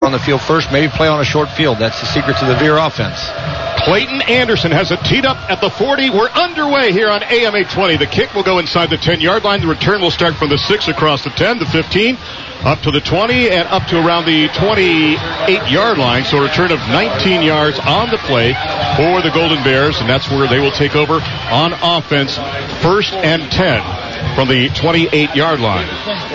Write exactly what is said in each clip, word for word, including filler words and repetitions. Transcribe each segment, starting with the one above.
on the field first, maybe play on a short field. That's the secret to the Veer offense. Clayton Anderson has it teed up at the forty. We're underway here on A M eight twenty. The kick will go inside the ten-yard line. The return will start from the six across the ten, the fifteen, up to the twenty, and up to around the twenty-eight-yard line. So a return of nineteen yards on the play for the Golden Bears, and that's where they will take over on offense, first and ten from the twenty-eight-yard line.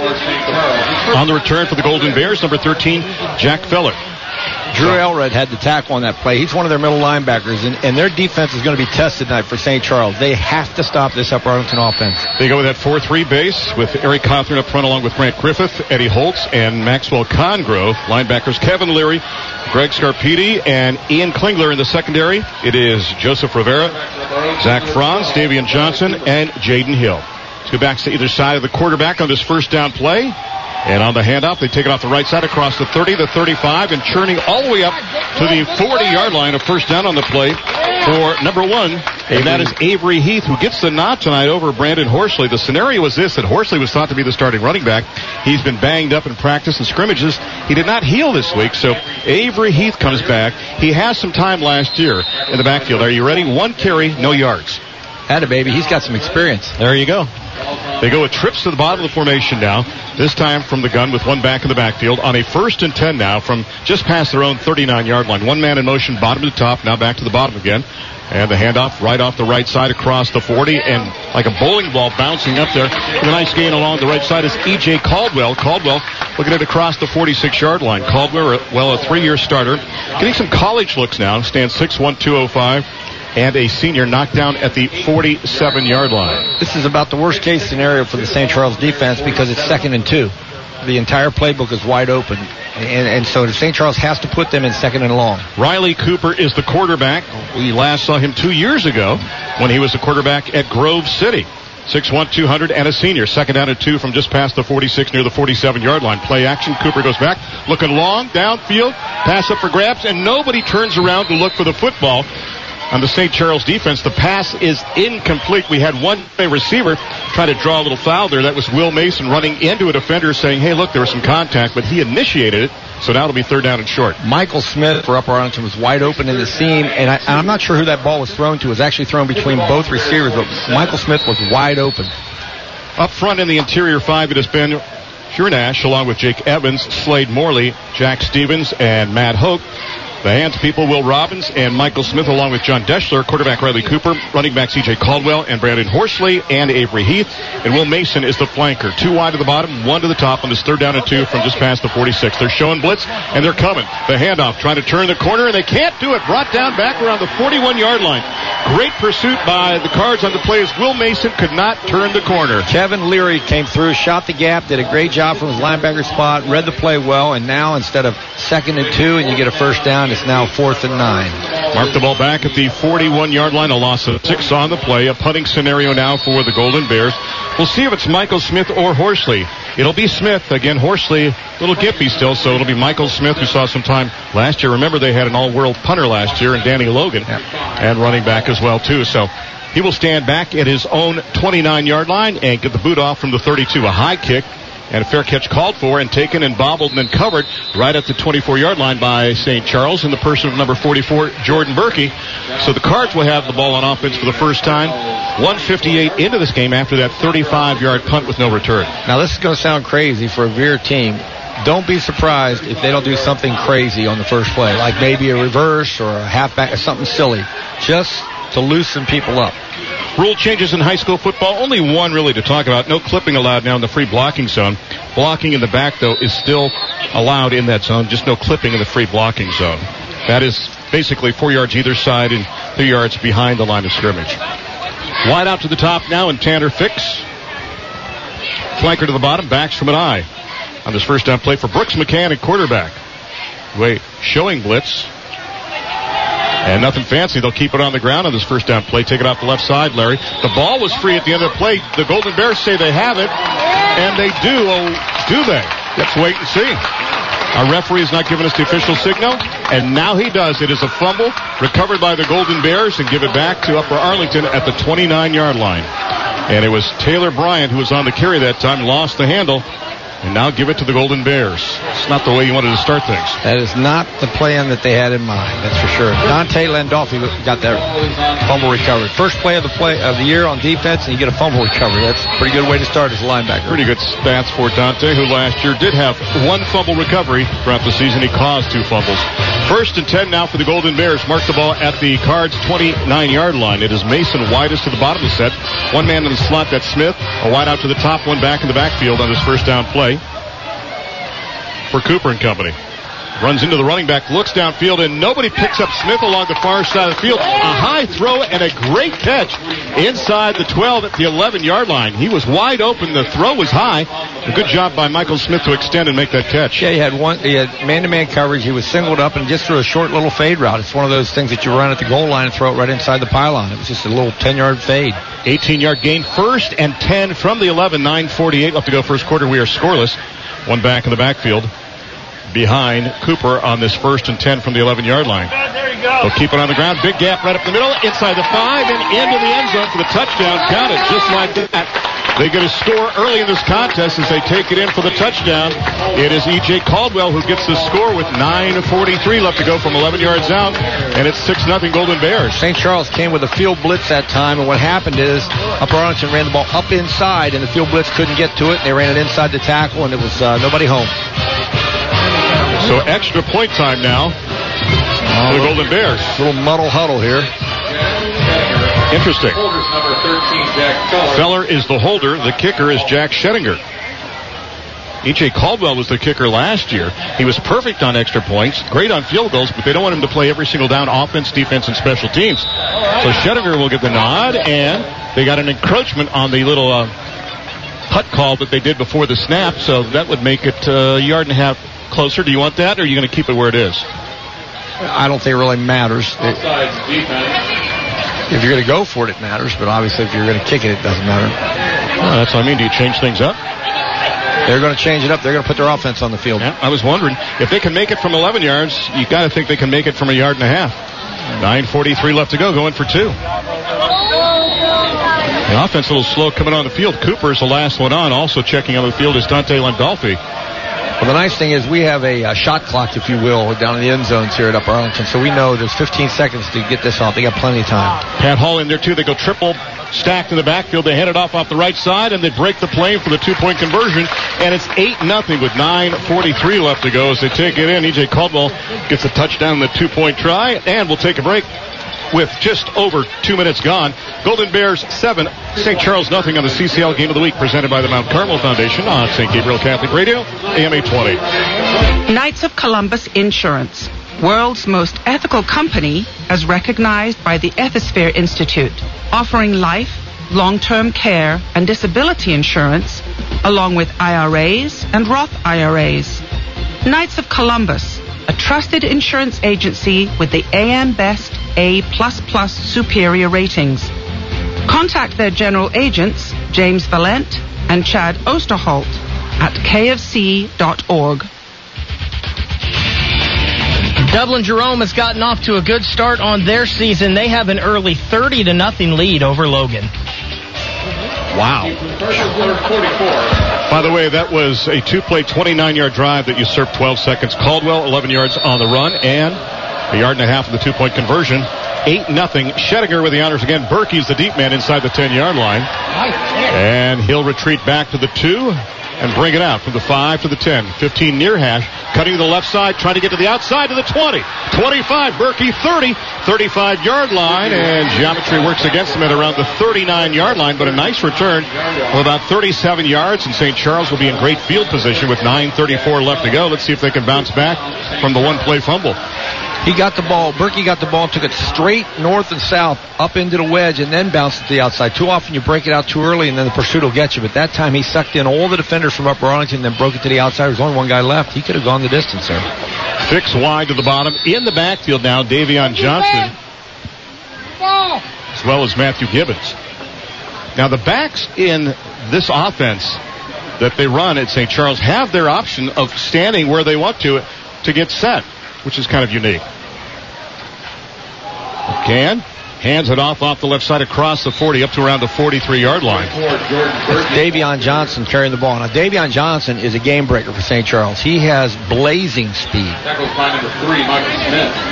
On the return for the Golden Bears, number thirteen, Jack Feller. Drew Elred had the tackle on that play. He's one of their middle linebackers, and, and their defense is going to be tested tonight for Saint Charles. They have to stop this Upper Arlington offense. They go with that four three base with Eric Cawthorn up front along with Grant Griffith, Eddie Holtz, and Maxwell Congrove. Linebackers Kevin Leary, Greg Scarpiti, and Ian Klingler in the secondary. It is Joseph Rivera, Zach Franz, Davian Johnson, and Jaden Hill. Two backs to either side of the quarterback on this first down play. And on the handoff, they take it off the right side across the thirty, the thirty-five, and churning all the way up to the forty-yard line. A first down on the play for number one, and that is Avery Heath, who gets the nod tonight over Brandon Horsley. The scenario was this, that Horsley was thought to be the starting running back. He's been banged up in practice and scrimmages. He did not heal this week, so Avery Heath comes back. He has some time last year in the backfield. Are you ready? One carry, no yards. Atta baby, he's got some experience. There you go. They go with trips to the bottom of the formation now, this time from the gun with one back in the backfield on a first and ten now from just past their own thirty-nine-yard line. One man in motion, bottom to top, now back to the bottom again. And the handoff right off the right side across the forty, and like a bowling ball bouncing up there. With a nice gain along the right side is E J Caldwell. Caldwell looking at it across the forty-six-yard line. Caldwell, well, a three-year starter. Getting some college looks now. Stands six one, two oh five. And a senior knocked down at the forty-seven-yard line. This is about the worst-case scenario for the Saint Charles defense because it's second and two. The entire playbook is wide open. And, and so Saint Charles has to put them in second and long. Riley Cooper is the quarterback. We last saw him two years ago when he was the quarterback at Grove City. six one, two hundred, and a senior. Second down and two from just past the forty-six near the forty-seven-yard line. Play action. Cooper goes back, looking long, downfield, pass up for grabs, and nobody turns around to look for the football. On the Saint Charles defense, the pass is incomplete. We had one receiver try to draw a little foul there. That was Will Mason running into a defender saying, hey, look, there was some contact, but he initiated it. So now it'll be third down and short. Michael Smith for Upper Arlington was wide open in the seam, and, I, and I'm not sure who that ball was thrown to. It was actually thrown between both receivers, but Michael Smith was wide open. Up front in the interior five, it has been Hurnash along with Jake Evans, Slade Morley, Jack Stevens, and Matt Hoke. The hands people, Will Robbins and Michael Smith, along with John Deschler, quarterback Riley Cooper, running back C J Caldwell, and Brandon Horsley, and Avery Heath. And Will Mason is the flanker. Two wide to the bottom, one to the top on this third down and two from just past the forty-six. They're showing blitz, and they're coming. The handoff, trying to turn the corner, and they can't do it. Brought down back around the forty-one-yard line. Great pursuit by the Cards on the play as Will Mason could not turn the corner. Kevin Leary came through, shot the gap, did a great job from his linebacker spot, read the play well, and now instead of second and two and you get a first down, it's now fourth and nine. Mark the ball back at the forty-one-yard line. A loss of six on the play. A punting scenario now for the Golden Bears. We'll see if it's Michael Smith or Horsley. It'll be Smith. Again, Horsley, a little gippy still, so it'll be Michael Smith, who saw some time last year. Remember, they had an all-world punter last year, and Danny Logan, yeah. and running back as well, too. So he will stand back at his own twenty-nine-yard line and get the boot off from the thirty-two. A high kick. And a fair catch called for and taken and bobbled and then covered right at the twenty-four-yard line by Saint Charles in the person of number forty-four, Jordan Berkey. So the Cards will have the ball on offense for the first time. one fifty-eight into this game after that thirty-five-yard punt with no return. Now, this is going to sound crazy for a Veer team. Don't be surprised if they don't do something crazy on the first play, like maybe a reverse or a halfback or something silly, just to loosen people up. Rule changes in high school football. Only one really to talk about. No clipping allowed now in the free blocking zone. Blocking in the back, though, is still allowed in that zone. Just no clipping in the free blocking zone. That is basically four yards either side and three yards behind the line of scrimmage. Wide out to the top now, and Tanner Fix. Flanker to the bottom, backs from an eye. On this first down play for Brooks McCann at quarterback. Wait, showing blitz. And nothing fancy. They'll keep it on the ground on this first down play. Take it off the left side, Larry. The ball was free at the end of the play. The Golden Bears say they have it. And they do. Oh, do they? Let's wait and see. Our referee has not given us the official signal. And now he does. It is a fumble recovered by the Golden Bears and give it back to Upper Arlington at the twenty-nine-yard line. And it was Taylor Bryant who was on the carry that time. Lost the handle. And now give it to the Golden Bears. It's not the way you wanted to start things. That is not the plan that they had in mind, that's for sure. Dante Landolfi got that fumble recovery. First play of the play of the year on defense, and you get a fumble recovery. That's a pretty good way to start as a linebacker. Pretty good stats for Dante, who last year did have one fumble recovery throughout the season. He caused two fumbles. First and ten now for the Golden Bears. Mark the ball at the Cards' twenty-nine-yard line. It is Mason widest to the bottom of the set. One man in the slot, that's Smith. A wide out to the top, one back in the backfield on his first down play for Cooper and company. Runs into the running back, looks downfield, and nobody picks up Smith along the far side of the field. A high throw and a great catch inside the twelve at the eleven-yard line. He was wide open. The throw was high. A good job by Michael Smith to extend and make that catch. Yeah, he had one. He had man-to-man coverage. He was singled up and just threw a short little fade route. It's one of those things that you run at the goal line and throw it right inside the pylon. It was just a little ten-yard fade. eighteen-yard gain, first and ten from the eleven. nine forty-eight left to go first quarter. We are scoreless. One back in the backfield behind Cooper on this first and ten from the eleven-yard line. There you go. They'll keep it on the ground. Big gap right up the middle, inside the five, and into the end zone for the touchdown. Counted just like that. They get a score early in this contest as they take it in for the touchdown. It is E J Caldwell who gets the score with nine forty-three left to go from eleven yards out, and it's six nothing Golden Bears. Saint Charles came with a field blitz that time, and what happened is Upper Arlington ran the ball up inside, and the field blitz couldn't get to it. They ran it inside the tackle, and it was uh, nobody home. So extra point time now for the Golden Bears. Little muddle huddle here. Interesting. Feller is the holder. The kicker is Jack Schettinger. E J Caldwell was the kicker last year. He was perfect on extra points, great on field goals, but they don't want him to play every single down, offense, defense, and special teams. So Schettinger will get the nod, and they got an encroachment on the little uh, hut call that they did before the snap, so that would make it uh, a yard and a half closer. Do you want that, or are you going to keep it where it is? I don't think it really matters. It, if you're going to go for it, it matters, but obviously if you're going to kick it, it doesn't matter. Oh, that's what I mean. Do you change things up? They're going to change it up. They're going to put their offense on the field. Yeah, I was wondering, if they can make it from eleven yards, you got to think they can make it from a yard and a half. nine forty-three left to go, going for two. The offense a little slow coming on the field. Cooper is the last one on. Also checking on the field is Dante Landolfi. Well, the nice thing is we have a, a shot clock, if you will, down in the end zones here at Upper Arlington. So we know there's fifteen seconds to get this off. They got plenty of time. Pat Hall in there, too. They go triple stacked in the backfield. They head it off off the right side, and they break the play for the two-point conversion. And it's eight nothing with nine forty-three left to go as they take it in. E J Caldwell gets a touchdown in the two-point try, and we'll take a break with just over two minutes gone. Golden Bears seven, Saint Charles nothing on the C C L Game of the Week, presented by the Mount Carmel Foundation on Saint Gabriel Catholic Radio, A M eight twenty. Knights of Columbus Insurance, world's most ethical company, as recognized by the Ethisphere Institute, offering life, long-term care, and disability insurance, along with I R As and Roth I R As. Knights of Columbus, a trusted insurance agency with the A M Best A++ superior ratings. Contact their general agents, James Valent and Chad Osterholt, at k f c dot org. Dublin Jerome has gotten off to a good start on their season. They have an early thirty to nothing lead over Logan. Wow. By the way, that was a two-play, twenty-nine-yard drive that usurped twelve seconds. Caldwell, eleven yards on the run, and a yard and a half of the two-point conversion. eight nothing. Schettinger with the honors again. Berkey's the deep man inside the ten-yard line. And he'll retreat back to the two and bring it out from the five to the ten. fifteen near hash. Cutting to the left side, trying to get to the outside to the twenty. twenty-five, Berkey, thirty. thirty-five-yard line, and geometry works against him at around the thirty-nine-yard line, but a nice return of about thirty-seven yards, and Saint Charles will be in great field position with nine thirty-four left to go. Let's see if they can bounce back from the one-play fumble. He got the ball. Berkey got the ball, took it straight north and south up into the wedge, and then bounced it to the outside. Too often you break it out too early, and then the pursuit will get you. But that time he sucked in all the defenders from Upper Arlington, then broke it to the outside. There's only one guy left. He could have gone the distance there. Six wide to the bottom. In the backfield now, Davion Johnson, as well as Matthew Gibbons. Now the backs in this offense that they run at Saint Charles have their option of standing where they want to to get set, which is kind of unique. Can Hands it off off the left side across the forty up to around the forty-three-yard line. It's Davion Johnson carrying the ball. Now, Davion Johnson is a game breaker for Saint Charles. He has blazing speed. That goes by number three, Michael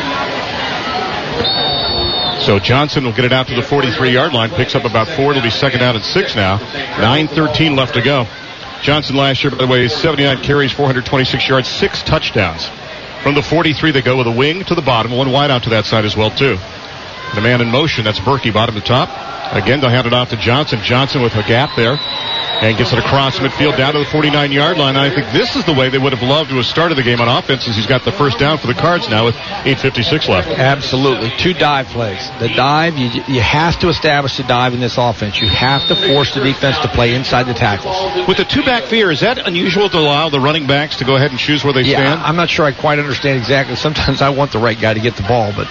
Smith. So Johnson will get it out to the forty-three-yard line, picks up about four. It'll be second down and six now. nine thirteen left to go. Johnson last year, by the way, seventy-nine carries, four hundred twenty-six yards, six touchdowns. From the forty-three, they go with a wing to the bottom, one wide out to that side as well, too. The man in motion, that's Berkey, bottom to top. Again, they'll hand it off to Johnson. Johnson with a gap there and gets it across midfield down to the forty-nine-yard line. I think this is the way they would have loved to have started the game on offense, since he's got the first down for the Cards now with eight fifty-six left. Absolutely. Two dive plays. The dive, you, you have to establish the dive in this offense. You have to force the defense to play inside the tackles. With the two-back veer, is that unusual to allow the running backs to go ahead and choose where they yeah, stand? I'm not sure I quite understand exactly. Sometimes I want the right guy to get the ball, but...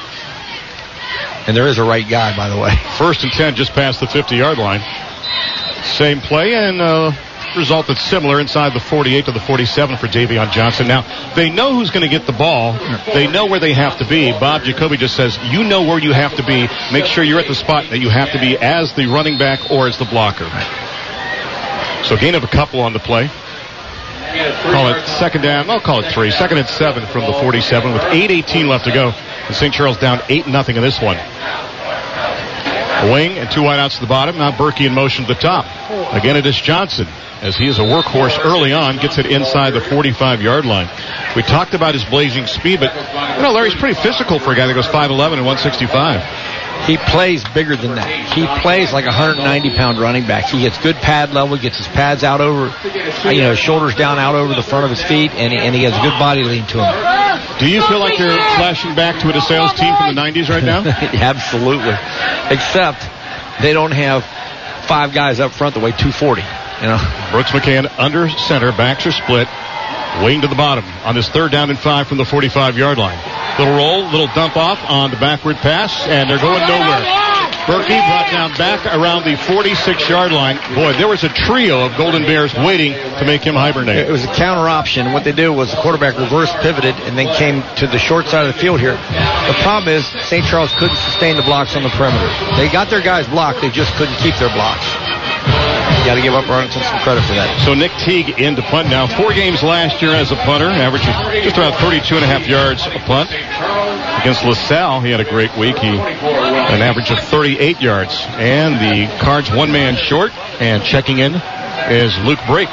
And there is a right guy, by the way. First and ten, just past the fifty-yard line. Same play, and uh, result that's similar inside the forty-eight to the forty-seven for Davion Johnson. Now, they know who's going to get the ball. They know where they have to be. Bob Jacoby just says, you know where you have to be. Make sure you're at the spot that you have to be as the running back or as the blocker. So gain of a couple on the play. Call it second down. I'll call it three. Second and seven from the forty-seven with eight eighteen left to go. And Saint Charles down eight nothing in this one. A wing and two wideouts to the bottom. Now Berkey in motion to the top. Again, it is Johnson, as he is a workhorse early on, gets it inside the forty-five-yard line. We talked about his blazing speed, but, you know, Larry's pretty physical for a guy that goes five eleven and one sixty-five. He plays bigger than that. He plays like a one hundred ninety pound running back. He gets good pad level, gets his pads out over, you know, shoulders down out over the front of his feet, and he, and he has a good body lean to him. Do you feel like you're flashing back to a DeSales team from the nineties right now? Absolutely. Except they don't have five guys up front that weigh two forty. You know, Brooks McCann under center, backs are split. Wing to the bottom on this third down and five from the forty-five-yard line. Little roll, little dump off on the backward pass, and they're going nowhere. Berkey brought down back around the forty-six-yard line. Boy, there was a trio of Golden Bears waiting to make him hibernate. It was a counter option. What they did was the quarterback reverse pivoted and then came to the short side of the field here. The problem is Saint Charles couldn't sustain the blocks on the perimeter. They got their guys blocked. They just couldn't keep their blocks. You got to give up Arlington some credit for that. So Nick Teague in to punt now. Four games last year as a punter, averaging just about thirty-two and a half yards a punt. Against LaSalle, he had a great week. He an average of thirty-eight yards. And the Cards one man short, and checking in is Luke Brake.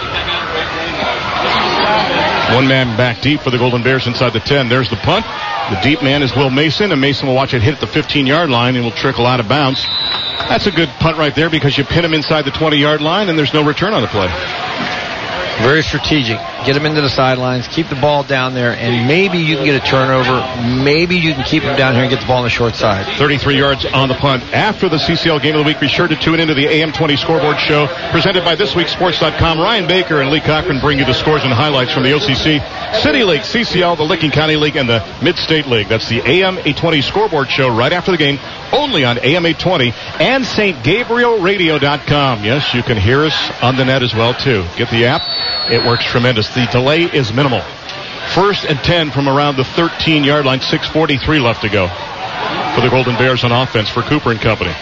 One man back deep for the Golden Bears inside the ten. There's the punt. The deep man is Will Mason, and Mason will watch it hit at the fifteen-yard line and will trickle out of bounds. That's a good punt right there because you pin him inside the twenty-yard line and there's no return on the play. Very strategic. Get him into the sidelines, keep the ball down there, and maybe you can get a turnover. Maybe you can keep him down here and get the ball on the short side. thirty-three yards on the punt. After the C C L Game of the Week, be sure to tune into the A M twenty Scoreboard Show presented by This Week Sports dot com. Ryan Baker and Lee Cochran bring you the scores and highlights from the O C C, City League, C C L, the Licking County League, and the Mid-State League. That's the A M eight twenty Scoreboard Show right after the game, only on A M eight twenty and St Gabriel Radio dot com. Yes, you can hear us on the net as well, too. Get the app. It works tremendous. The delay is minimal. First and ten from around the thirteen-yard line. six forty-three left to go for the Golden Bears on offense for Cooper and company.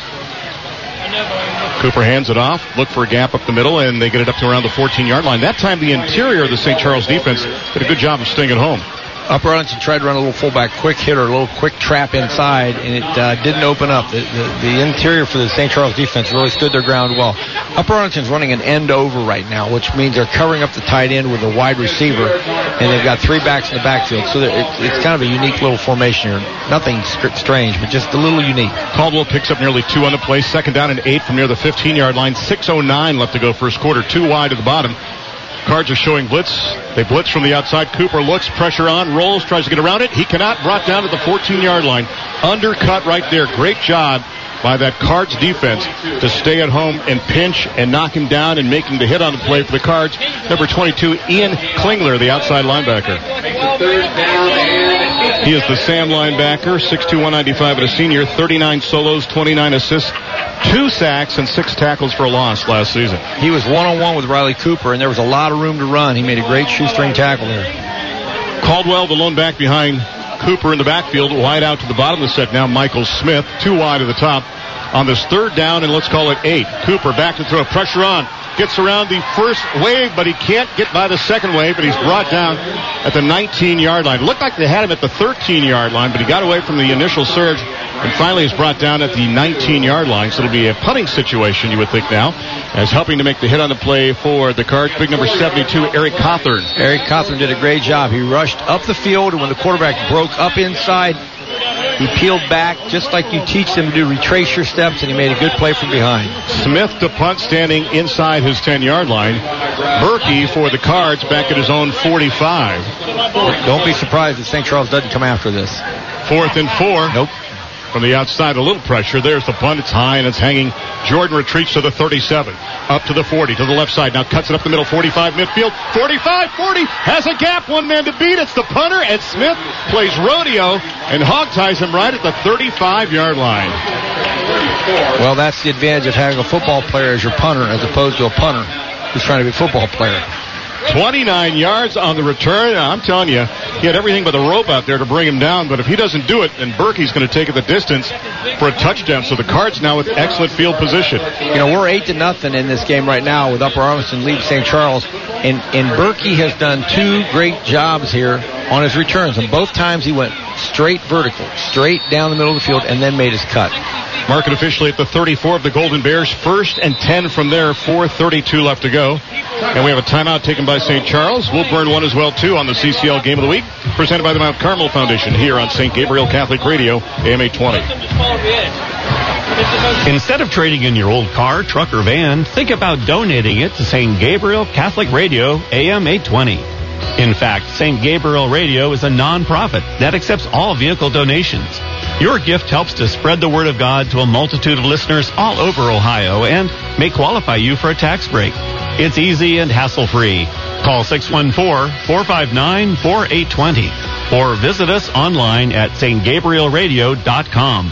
Cooper hands it off, look for a gap up the middle, and they get it up to around the fourteen-yard line. That time the interior of the Saint Charles defense did a good job of staying at home. Upper Arlington tried to run a little fullback quick hitter, a little quick trap inside, and it uh, didn't open up. The, the, the interior for the Saint Charles defense really stood their ground well. Upper Arlington's running an end over right now, which means they're covering up the tight end with a wide receiver, and they've got three backs in the backfield. So it's, it's kind of a unique little formation here. Nothing strange, but just a little unique. Caldwell picks up nearly two on the play. Second down and eight from near the fifteen-yard line. six oh nine left to go first quarter. Two wide to the bottom. Cards are showing blitz. They blitz from the outside. Cooper looks, pressure on, rolls, tries to get around it. He cannot. Brought down at the fourteen-yard line. Undercut right there. Great job by that Cards defense to stay at home and pinch and knock him down and make him the hit on the play for the Cards. Number twenty-two, Ian Klingler, the outside linebacker. He is the Sam linebacker, six two, one ninety-five, and a senior. thirty-nine solos, twenty-nine assists, two sacks, and six tackles for a loss last season. He was one-on-one with Riley Cooper, and there was a lot of room to run. He made a great shoestring tackle there. Caldwell, the lone back behind Cooper in the backfield. Wide out to the bottom of the set now. Michael Smith, two wide at the top. On this third down, and let's call it eight. Cooper back to throw. Pressure on. Gets around the first wave, but he can't get by the second wave, and he's brought down at the nineteen-yard line. Looked like they had him at the thirteen-yard line, but he got away from the initial surge, and finally is brought down at the nineteen-yard line. So it'll be a punting situation, you would think now, as helping to make the hit on the play for the Cards. Big number seventy-two, Eric Cawthorn. Eric Cawthorn did a great job. He rushed up the field, and when the quarterback broke up inside, he peeled back just like you teach them to do. Retrace your steps, and he made a good play from behind. Smith to punt, standing inside his ten-yard line. Berkey for the Cards back at his own forty-five. Don't be surprised if Saint Charles doesn't come after this. Fourth and four. Nope. From the outside, a little pressure. There's the punt. It's high and it's hanging. Jordan retreats to the thirty-seven. Up to the forty, to the left side. Now cuts it up the middle. forty-five midfield. forty-five, forty. Has a gap. One man to beat. It's the punter. And Smith plays rodeo and hog-ties him right at the thirty-five-yard line. Well, that's the advantage of having a football player as your punter as opposed to a punter who's trying to be a football player. twenty-nine yards on the return. I'm telling you, he had everything but the rope out there to bring him down, but if he doesn't do it, then Berkey's going to take it the distance for a touchdown. So the Cards now with excellent field position. You know, we're eight to nothing in this game right now with Upper Arlington leading Saint Charles, and, and Berkey has done two great jobs here on his returns, and both times he went straight vertical, straight down the middle of the field, and then made his cut. Mark it officially at the thirty-four of the Golden Bears. First and ten from there. four thirty-two left to go. And we have a timeout taken by Saint Charles. We'll burn one as well, too, on the C C L Game of the Week, presented by the Mount Carmel Foundation here on Saint Gabriel Catholic Radio, A M eight twenty. Instead of trading in your old car, truck, or van, think about donating it to Saint Gabriel Catholic Radio, A M eight twenty. In fact, Saint Gabriel Radio is a non-profit that accepts all vehicle donations. Your gift helps to spread the word of God to a multitude of listeners all over Ohio and may qualify you for a tax break. It's easy and hassle-free. Call six one four, four five nine, four eight two zero or visit us online at s t gabriel radio dot com.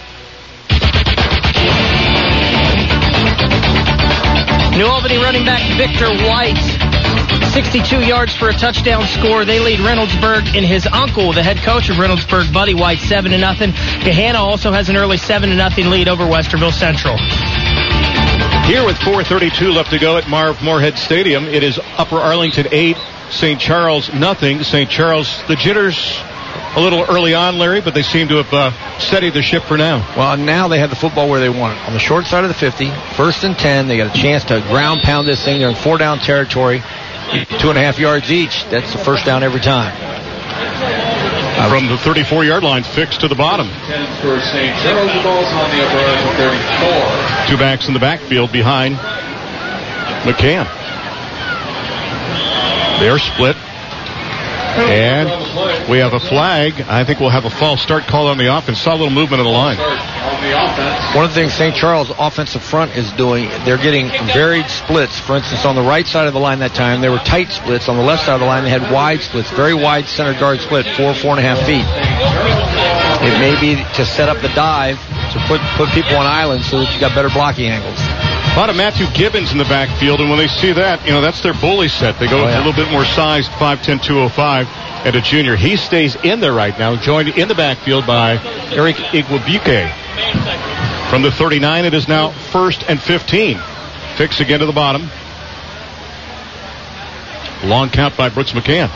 New Albany running back Victor White, sixty-two yards for a touchdown score. They lead Reynoldsburg, and his uncle, the head coach of Reynoldsburg, Buddy White, seven to nothing. Gahanna also has an early seven to nothing lead over Westerville Central. Here with four thirty-two left to go at Marv Moorhead Stadium, it is Upper Arlington eight, Saint Charles nothing. Saint Charles, the jitters a little early on, Larry, but they seem to have uh, steadied the ship for now. Well, now they have the football where they want it. On the short side of the fifty, first and ten, they got a chance to ground pound this thing. They're in four down territory, two and a half yards each. That's the first down every time. From the thirty-four-yard line, fixed to the bottom. For Saint Charles, the ball's on the Upper Arlington thirty-four. Two backs in the backfield behind McCann. They're split. And we have a flag. I think we'll have a false start call on the offense. Saw a little movement of the line. One of the things Saint Charles offensive front is doing, they're getting varied splits. For instance, on the right side of the line that time, they were tight splits. On the left side of the line, they had wide splits, very wide center guard split, four, four and a half feet. It may be to set up the dive, to put, put people on islands so that you got better blocking angles. A lot of Matthew Gibbons in the backfield, and when they see that, you know, that's their bully set. They go oh, with yeah. a little bit more size, five ten, two oh five, and a junior. He stays in there right now, joined in the backfield by Eric Iguabuke. From the thirty-nine, it is now first and fifteen. Fix again to the bottom. Long count by Brooks McCann.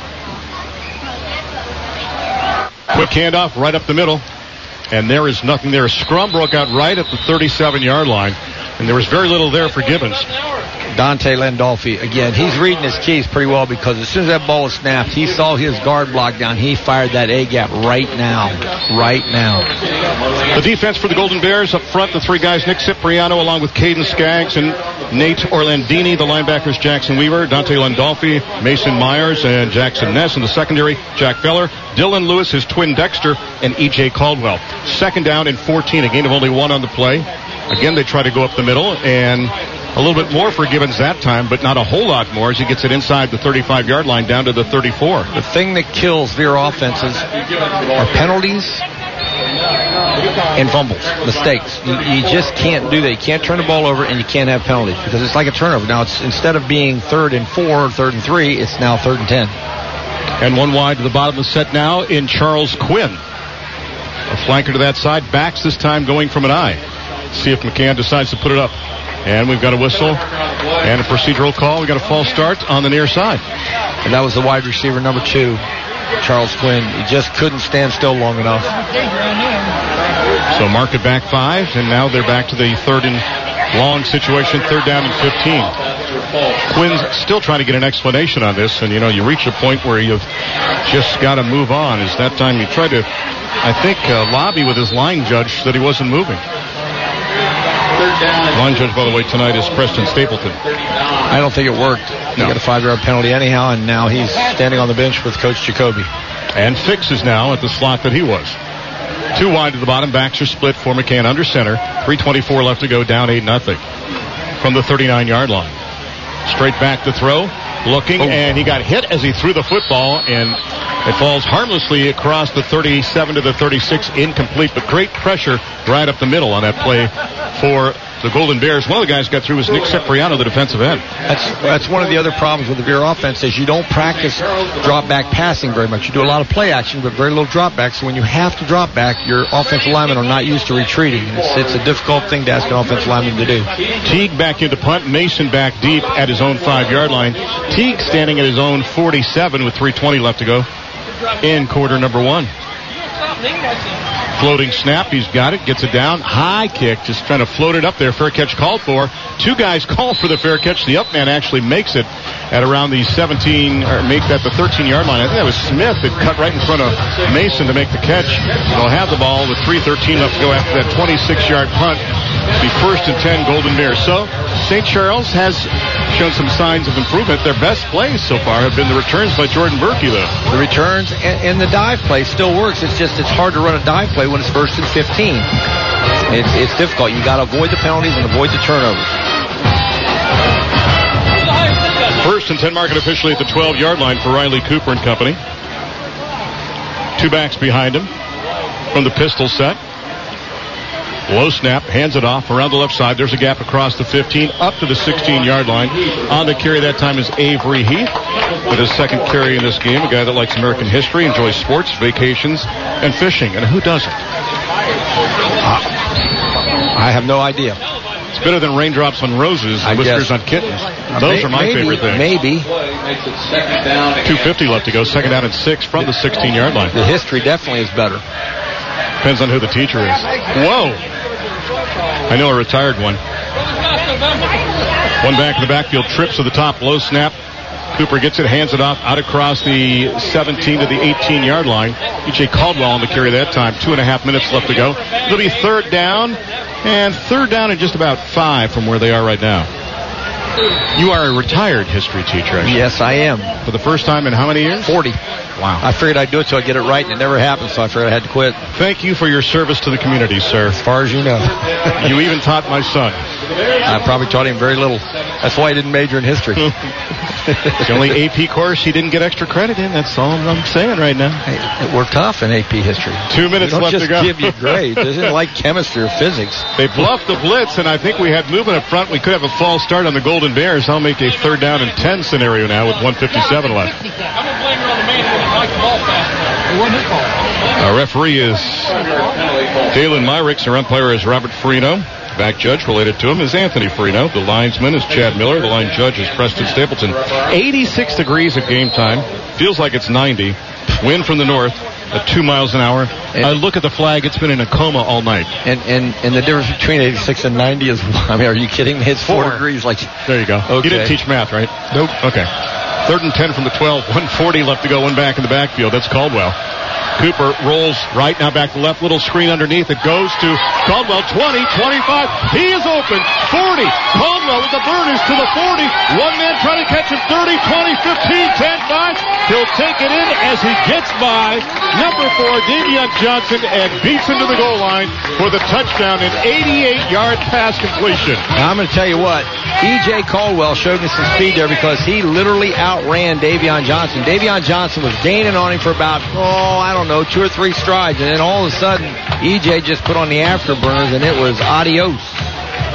Quick handoff right up the middle. And there is nothing there. A scrum broke out right at the thirty-seven-yard line. And there was very little there for Gibbons. Dante Landolfi, again, he's reading his keys pretty well because as soon as that ball was snapped, he saw his guard block down. He fired that A-gap right now. Right now. The defense for the Golden Bears up front, the three guys, Nick Cipriano along with Caden Skaggs and Nate Orlandini. The linebackers, Jackson Weaver, Dante Landolfi, Mason Myers, and Jackson Ness. In the secondary, Jack Feller, Dylan Lewis, his twin Dexter, and E J Caldwell. Second down and fourteen, a gain of only one on the play. Again, they try to go up the middle, and a little bit more for Gibbons that time, but not a whole lot more as he gets it inside the thirty-five-yard line down to the thirty-four. The thing that kills Veer offenses are penalties and fumbles, mistakes. You, you just can't do that. You can't turn the ball over, and you can't have penalties because it's like a turnover. Now, it's instead of being third and four or third and three, it's now third and ten. And one wide to the bottom of the set now in Charles Quinn. A flanker to that side. Backs this time going from an eye. See if McCann decides to put it up. And we've got a whistle and a procedural call. We've got a false start on the near side. And that was the wide receiver number two, Charles Quinn. He just couldn't stand still long enough. So mark it back five, and now they're back to the third and long situation, third down and fifteen. Quinn's still trying to get an explanation on this, and, you know, you reach a point where you've just got to move on. Is that time he tried to, I think, uh, lobby with his line judge that he wasn't moving. Line judge, by the way, tonight is Preston Stapleton. I don't think it worked. He No. got a five-yard penalty anyhow, and now he's standing on the bench with Coach Jacoby. And Fix is now at the slot that he was. Two wide to the bottom. Backs are split for McCann under center. three twenty-four left to go, down eight nothing from the thirty-nine-yard line. Straight back to throw. Looking, oh. And he got hit as he threw the football, and it falls harmlessly across the thirty-seven to the thirty-six, incomplete, but great pressure right up the middle on that play for the Golden Bears. One of the guys got through was Nick Cipriano, the defensive end. That's that's one of the other problems with the Bear offense is you don't practice drop back passing very much. You do a lot of play action, but very little drop back. So when you have to drop back, your offensive linemen are not used to retreating. It's, it's a difficult thing to ask an offensive lineman to do. Teague back into punt. Mason back deep at his own five-yard line. Teague standing at his own forty-seven with three twenty left to go in quarter number one. Floating snap, he's got it, gets it down. High kick, just trying to float it up there. Fair catch called for. Two guys call for the fair catch. The up man actually makes it at around the seventeen, or make that the thirteen-yard line. I think that was Smith that cut right in front of Mason to make the catch. They'll have the ball with three thirteen left to go after that twenty-six-yard punt. The first and ten Golden Bears. So Saint Charles has shown some signs of improvement. Their best plays so far have been the returns by Jordan Berkey, though. The returns and, and the dive play still works. It's just it's hard to run a dive play when it's first and fifteen. It's, it's difficult. You got to avoid the penalties and avoid the turnovers. First and ten market officially at the twelve-yard line for Riley Cooper and company. Two backs behind him from the pistol set. Low snap, hands it off around the left side. There's a gap across the fifteen, up to the sixteen-yard line. On the carry that time is Avery Heath with his second carry in this game. A guy that likes American history, enjoys sports, vacations, and fishing. And who doesn't? I have no idea. It's better than raindrops on roses and I whiskers guess. on kittens. Those May, are my maybe, favorite things. Maybe. two fifty left to go. Second down and six from the sixteen-yard line. The history definitely is better. Depends on who the teacher is. Whoa. I know a retired one. One back in the backfield, trips to the top, low snap. Cooper gets it, hands it off, out across the seventeen to the eighteen-yard line. E J Caldwell on the carry that time. Two and a half minutes left to go. It'll be third down, and third down in just about five from where they are right now. You are a retired history teacher, actually. Yes, I am. For the first time in how many years? forty. Wow. I figured I'd do it till I get it right, and it never happened, so I figured I had to quit. Thank you for your service to the community, sir. As far as you know. You even taught my son. I probably taught him very little. That's why he didn't major in history. It's the only A P course he didn't get extra credit in. That's all I'm saying right now. Hey, we're tough in A P history. Two minutes we don't left just to go. give you grades. This isn't like chemistry or physics. They bluffed the blitz, and I think we had movement up front. We could have a false start on the Golden Bears. I'll make a third down and ten scenario now with one fifty-seven left. Our referee is Dalen Myricks. Our umpire is Robert Farino. Back judge related to him is Anthony Farino. The linesman is Chad Miller. The line judge is Preston Stapleton. eighty-six degrees at game time. Feels like it's ninety. Wind from the north at two miles an hour. And I look at the flag. It's been in a coma all night. And and, and the difference between eighty-six and ninety is, I mean, are you kidding me? It's four, Four. degrees. Like, There you go. Okay. You didn't teach math, right? Nope. Okay. Third and ten from the twelve. one forty left to go. One back in the backfield. That's Caldwell. Cooper rolls right, now back to left. Little screen underneath. It goes to Caldwell. twenty, twenty-five. He is open. forty. Caldwell with the burners to the forty. One man trying to catch him. thirty, twenty, fifteen, ten, five. He'll take it in as he gets by number four, Davion Johnson, and beats him to the goal line for the touchdown, an eighty-eight-yard pass completion. Now, I'm going to tell you what. E J Caldwell showed me some speed there because he literally outran Davion Johnson. Davion Johnson was gaining on him for about, oh, I don't know, two or three strides. And then all of a sudden, E J just put on the afterburners, and it was adios.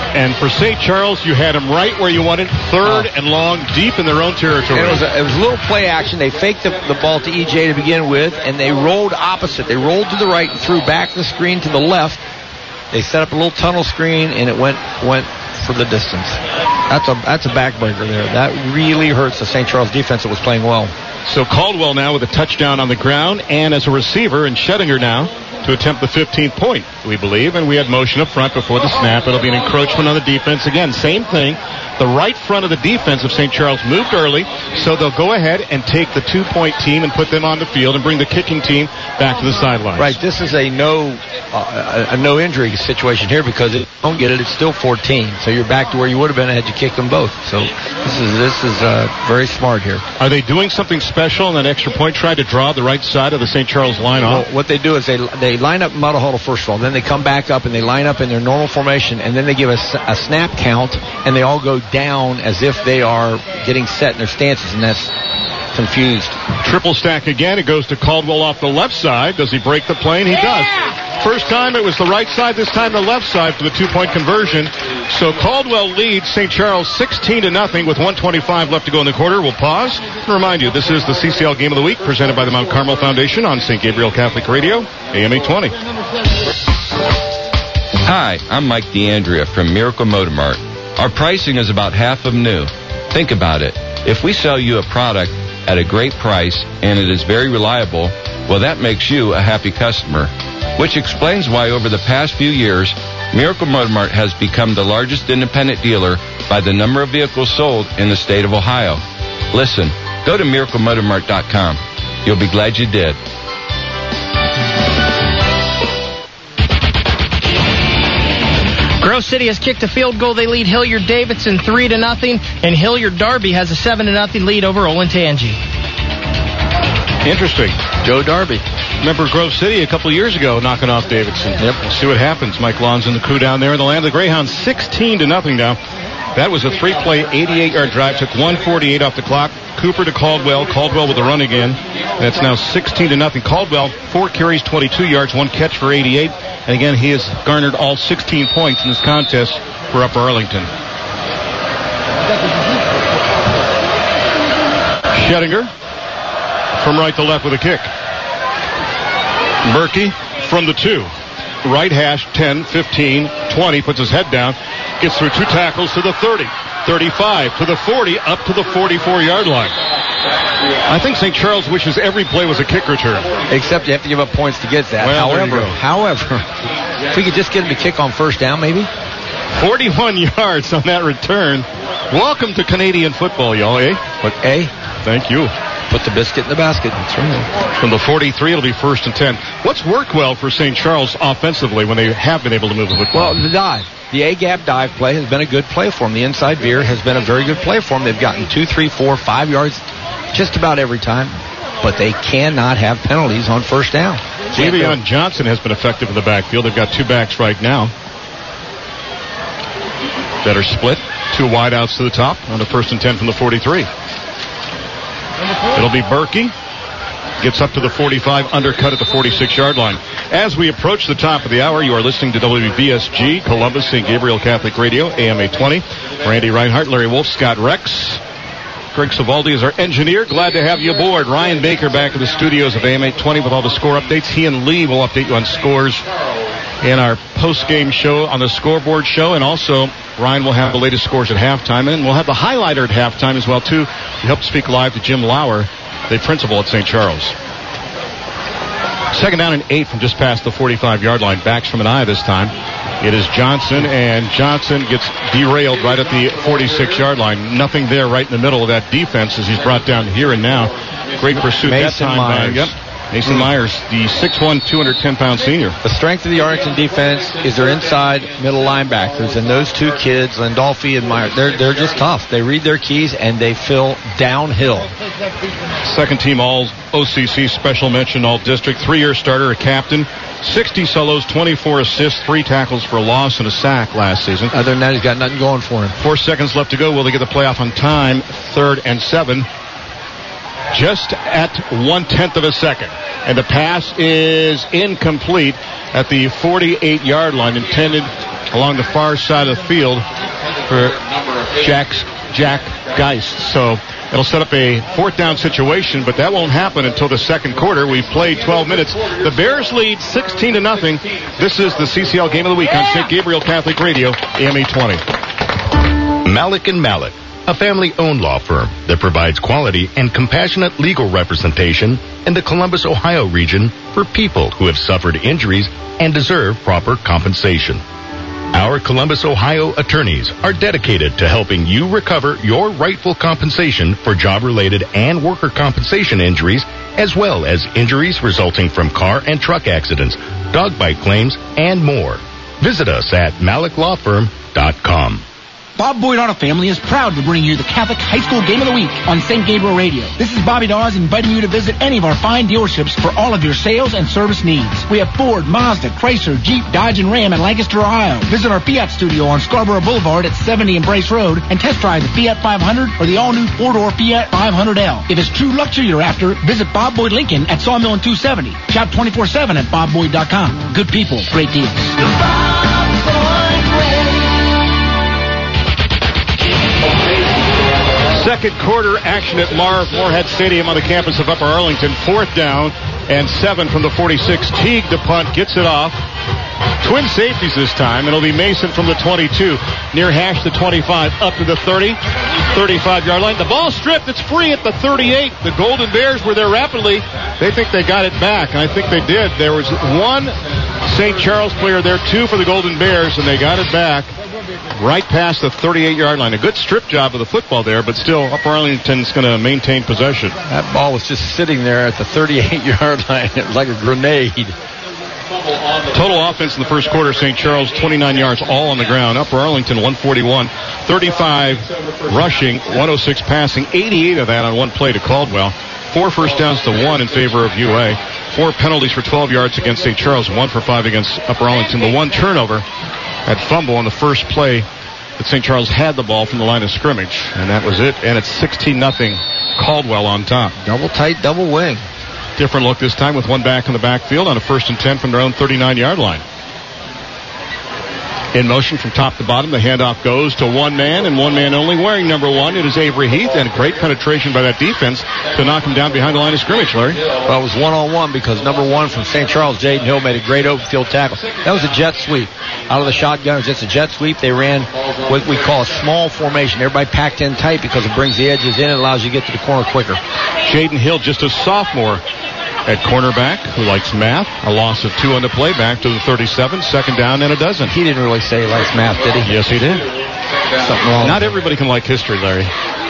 And for Saint Charles, you had them right where you wanted, third Oh. and long, deep in their own territory. It was a, it was a little play action. They faked the, the ball to E J to begin with, and they rolled opposite. They rolled to the right and threw back the screen to the left. They set up a little tunnel screen, and it went went for the distance. That's a that's a backbreaker there. That really hurts the Saint Charles defense that was playing well. So Caldwell now with a touchdown on the ground and as a receiver, and Schettinger now to attempt the fifteenth point, we believe. And we had motion up front before the snap. It'll be an encroachment on the defense. Again, same thing. The right front of the defense of Saint Charles moved early, so they'll go ahead and take the two-point team and put them on the field and bring the kicking team back to the sidelines. Right, this is a no uh, a, a no injury situation here because if you don't get it, it's still fourteen. So you're back to where you would have been had you kicked them both. So this is this is uh, very smart here. Are they doing something special on that extra point, trying to draw the right side of the Saint Charles line off? Well, what they do is they they line up muddle huddle first of all, then they come back up and they line up in their normal formation, and then they give a, a snap count, and they all go down as if they are getting set in their stances, and that's confused. Triple stack again. It goes to Caldwell off the left side. Does he break the plane? He does. First time it was the right side, this time the left side for the two-point conversion. So Caldwell leads Saint Charles sixteen to nothing with one twenty-five left to go in the quarter. We'll pause and remind you, this is the C C L Game of the Week presented by the Mount Carmel Foundation on Saint Gabriel Catholic Radio, A M eight twenty. Hi, I'm Mike DeAndrea from Miracle Motor Mart. Our pricing is about half of new. Think about it. If we sell you a product at a great price and it is very reliable, well, that makes you a happy customer. Which explains why over the past few years, Miracle Motor Mart has become the largest independent dealer by the number of vehicles sold in the state of Ohio. Listen, go to miracle motor mart dot com. You'll be glad you did. Grove City has kicked a field goal. They lead Hilliard Davidson three to nothing, and Hilliard Darby has a seven to nothing lead over Olentangy. Interesting. Joe Darby. Remember Grove City a couple of years ago knocking off Davidson. Yep. We'll see what happens. Mike Lons and the crew down there in the land of the Greyhounds, sixteen to nothing now. That was a three-play, eighty-eight-yard drive. Took one forty-eight off the clock. Cooper to Caldwell. Caldwell with the run again. And it's now sixteen to nothing. Caldwell, four carries, twenty-two yards, one catch for eighty-eight. And again, he has garnered all sixteen points in this contest for Upper Arlington. Schettinger from right to left with a kick. Berkey from the two. Right hash, ten, fifteen, twenty, puts his head down, gets through two tackles to the thirty, thirty-five, to the forty, up to the forty-four-yard line. I think Saint Charles wishes every play was a kick return. Except you have to give up points to get that. Well, there you however, go. however, if we could just get him to kick on first down, maybe. forty-one yards on that return. Welcome to Canadian football, y'all, eh? But A, Thank you. put the biscuit in the basket. That's right. From the forty-three, it'll be first and ten. What's worked well for Saint Charles offensively when they have been able to move the football? Well, the dive. The A-gap dive play has been a good play for them. The inside veer has been a very good play for them. They've gotten two, three, four, five yards just about every time, but they cannot have penalties on first down. Javion Johnson has been effective in the backfield. They've got two backs right now that are split. Two wideouts to the top on the first and ten from the forty-three. It'll be Berkey. Gets up to the forty-five, undercut at the forty-six-yard line. As we approach the top of the hour, you are listening to W B S G, Columbus, Saint Gabriel Catholic Radio, A M eight twenty. Randy Reinhart, Larry Wolf, Scott Rex. Greg Savaldi is our engineer. Glad to have you aboard. Ryan Baker back in the studios of A M eight twenty with all the score updates. He and Lee will update you on scores in our post-game show on the scoreboard show. And also, Ryan will have the latest scores at halftime. And we'll have the highlighter at halftime as well, too. We hope to speak live to Jim Lauer, the principal at Saint Charles. Second down and eight from just past the forty-five-yard line. Backs from an eye this time. It is Johnson, and Johnson gets derailed right at the forty-six-yard line. Nothing there right in the middle of that defense as he's brought down here and now. Great pursuit Mason that time. Myers. By, yep. Mason mm. Myers, the six one, two hundred ten pound senior. The strength of the Arlington defense is their inside middle linebackers, and those two kids, Landolfi and Myers, they're they're just tough. They read their keys and they fill downhill. Second team all O C C special mention all district, three-year starter, a captain, sixty solos, twenty-four assists, three tackles for a loss and a sack last season. Other than that, he's got nothing going for him. Four seconds left to go. Will they get the playoff on time? Third and seven. Just at one-tenth of a second. And the pass is incomplete at the forty-eight-yard line, intended along the far side of the field for Jack's, Jack Geist. So it'll set up a fourth down situation, but that won't happen until the second quarter. We've played twelve minutes. The Bears lead sixteen to nothing. This is the C C L Game of the Week on Saint Gabriel Catholic Radio, A M eight twenty. Malik and Malik, a family-owned law firm that provides quality and compassionate legal representation in the Columbus, Ohio region for people who have suffered injuries and deserve proper compensation. Our Columbus, Ohio attorneys are dedicated to helping you recover your rightful compensation for job-related and worker compensation injuries, as well as injuries resulting from car and truck accidents, dog bite claims, and more. Visit us at malik law firm dot com. Bob Boyd Auto Family is proud to bring you the Catholic High School Game of the Week on Saint Gabriel Radio. This is Bobby Dawes inviting you to visit any of our fine dealerships for all of your sales and service needs. We have Ford, Mazda, Chrysler, Jeep, Dodge, and Ram in Lancaster, Ohio. Visit our Fiat studio on Scarborough Boulevard at seventy and Bryce Road and test drive the Fiat five hundred or the all-new four-door Fiat five hundred L. If it's true luxury you're after, visit Bob Boyd Lincoln at Sawmill and two seventy. Shop twenty-four seven at bob boyd dot com. Good people, great deals. Second quarter action at Marv Moorhead Stadium on the campus of Upper Arlington. Fourth down and seven from the forty-six. Teague, the punt, gets it off. Twin safeties this time. It'll be Mason from the twenty-two. Near hash the twenty-five. Up to the thirty. thirty-five-yard line. The ball stripped. It's free at the thirty-eight. The Golden Bears were there rapidly. They think they got it back, and I think they did. There was one Saint Charles player there, two for the Golden Bears, and they got it back right past the thirty-eight-yard line. A good strip job of the football there, but still Upper Arlington's going to maintain possession. That ball was just sitting there at the thirty-eight-yard line. It was like a grenade. Total offense in the first quarter, Saint Charles, twenty-nine yards, all on the ground. Upper Arlington, one forty-one. thirty-five rushing, one oh six passing, eighty-eight of that on one play to Caldwell. Four first downs to one in favor of U A. Four penalties for twelve yards against Saint Charles, one for five against Upper Arlington. The one turnover, that fumble on the first play that Saint Charles had the ball from the line of scrimmage. And that was it. And it's sixteen nothing Caldwell on top. Double tight, double wing. Different look this time with one back in the backfield on a first and ten from their own thirty-nine-yard line. In motion from top to bottom, the handoff goes to one man and one man only. Wearing number one, it is Avery Heath, and great penetration by that defense to knock him down behind the line of scrimmage, Larry. Well, it was one-on-one because number one from Saint Charles, Jaden Hill, made a great open field tackle. That was a jet sweep. Out of the shotgun, it was just a jet sweep. They ran what we call a small formation. Everybody packed in tight because it brings the edges in and allows you to get to the corner quicker. Jaden Hill, just a sophomore at cornerback, who likes math. A loss of two on the play, back to the thirty-seven. Second down and a dozen. He didn't really say he likes math, did he? Yes, he did. Something wrong. Not everybody can like history, Larry.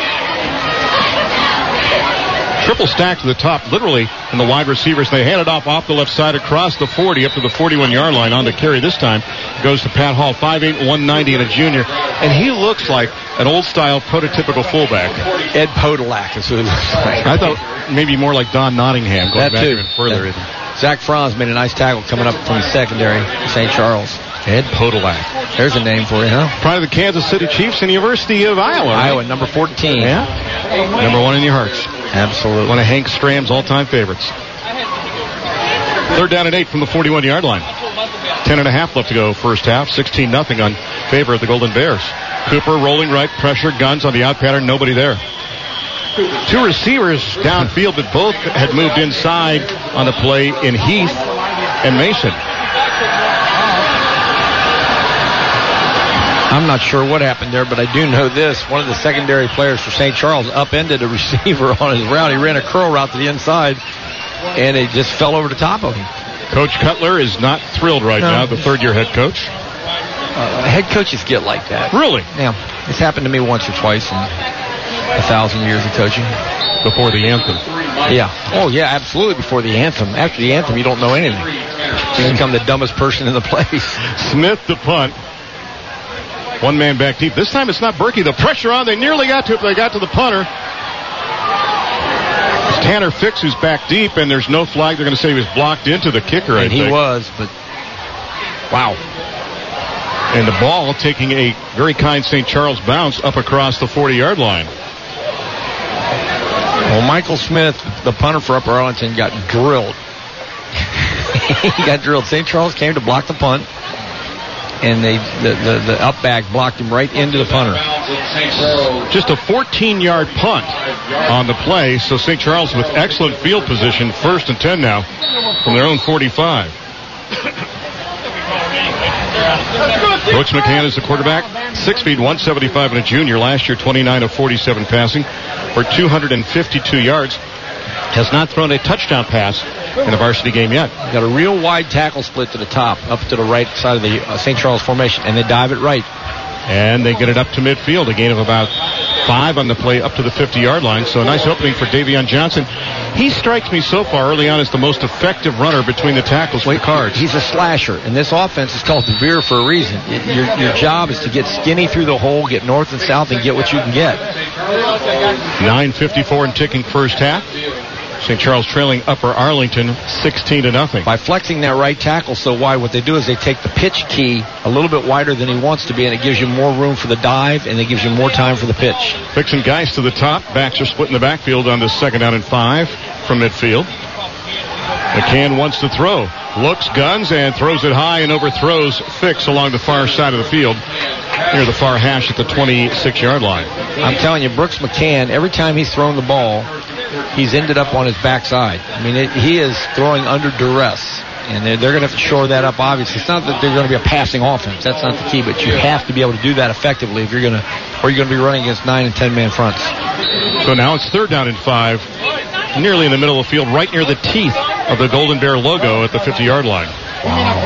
Triple stack to the top, literally, in the wide receivers. They hand it off off the left side across the forty up to the forty-one-yard line. On to carry this time goes to Pat Hall, five eight, one ninety, and a junior. And he looks like an old-style prototypical fullback. Ed Podolak is who he looks like. I thought maybe more like Don Nottingham. Going that back too. even further. Yeah. Zach Franz made a nice tackle coming up from the secondary. Saint Charles. Ed Podolak. There's a name for you, huh? Pride of the Kansas City Chiefs and University of Iowa. Right? Iowa, number fourteen. Yeah. Number one in your hearts. Absolutely. One of Hank Stram's all-time favorites. Third down and eight from the forty-one-yard line. Ten and a half left to go first half. sixteen nothing on favor of the Golden Bears. Cooper rolling right, pressure, guns on the out pattern, nobody there. Two receivers downfield, but both had moved inside on the play in Heath and Mason. I'm not sure what happened there, but I do know this. One of the secondary players for Saint Charles upended a receiver on his route. He ran a curl route to the inside, and it just fell over the top of him. Coach Cutler is not thrilled right no. now, the third-year head coach. Uh, head coaches get like that. Really? Yeah. It's happened to me once or twice in a thousand years of coaching. Before the anthem. Yeah. Oh, yeah, absolutely before the anthem. After the anthem, you don't know anything. You become the dumbest person in the place. Smith the punt. One man back deep. This time it's not Berkey. The pressure on. They nearly got to it, but they got to the punter. It's Tanner Fix who's back deep, and there's no flag. They're going to say he was blocked into the kicker, I and think. he was, but wow. And the ball taking a very kind Saint Charles bounce up across the forty-yard line. Well, Michael Smith, the punter for Upper Arlington, got drilled. He got drilled. Saint Charles came to block the punt. and they the, the, the up back blocked him right into the punter. Just a fourteen-yard punt on the play, so Saint Charles with excellent field position, first and ten now from their own forty-five. Brooks McCann is the quarterback, six feet, one seventy-five and a junior. Last year, twenty-nine of forty-seven passing for two hundred fifty-two yards. Has not thrown a touchdown pass in a varsity game yet. Got a real wide tackle split to the top, up to the right side of the uh, Saint Charles formation, and they dive it right. And they get it up to midfield, a gain of about five on the play up to the fifty-yard line. So a nice opening for Davion Johnson. He strikes me so far early on as the most effective runner between the tackles for the Cards. He's a slasher, and this offense is called the Veer for a reason. It, your, your job is to get skinny through the hole, get north and south, and get what you can get. nine fifty-four and ticking first half. Saint Charles trailing Upper Arlington sixteen to nothing. By flexing that right tackle so wide, what they do is they take the pitch key a little bit wider than he wants to be, and it gives you more room for the dive, and it gives you more time for the pitch. Fixing guys to the top. Backs are split in the backfield on the second down and five from midfield. McCann wants to throw. Looks, guns, and throws it high and overthrows Fix along the far side of the field near the far hash at the twenty-six-yard line. I'm telling you, Brooks McCann, every time he's thrown the ball, he's ended up on his backside. I mean, it, he is throwing under duress, and they're, they're going to have to shore that up, obviously. It's not that they're going to be a passing offense. That's not the key, but you have to be able to do that effectively if you're going to, or you're going to be running against nine and ten-man fronts. So now it's third down and five, nearly in the middle of the field, right near the teeth of the Golden Bear logo at the fifty-yard line. Wow.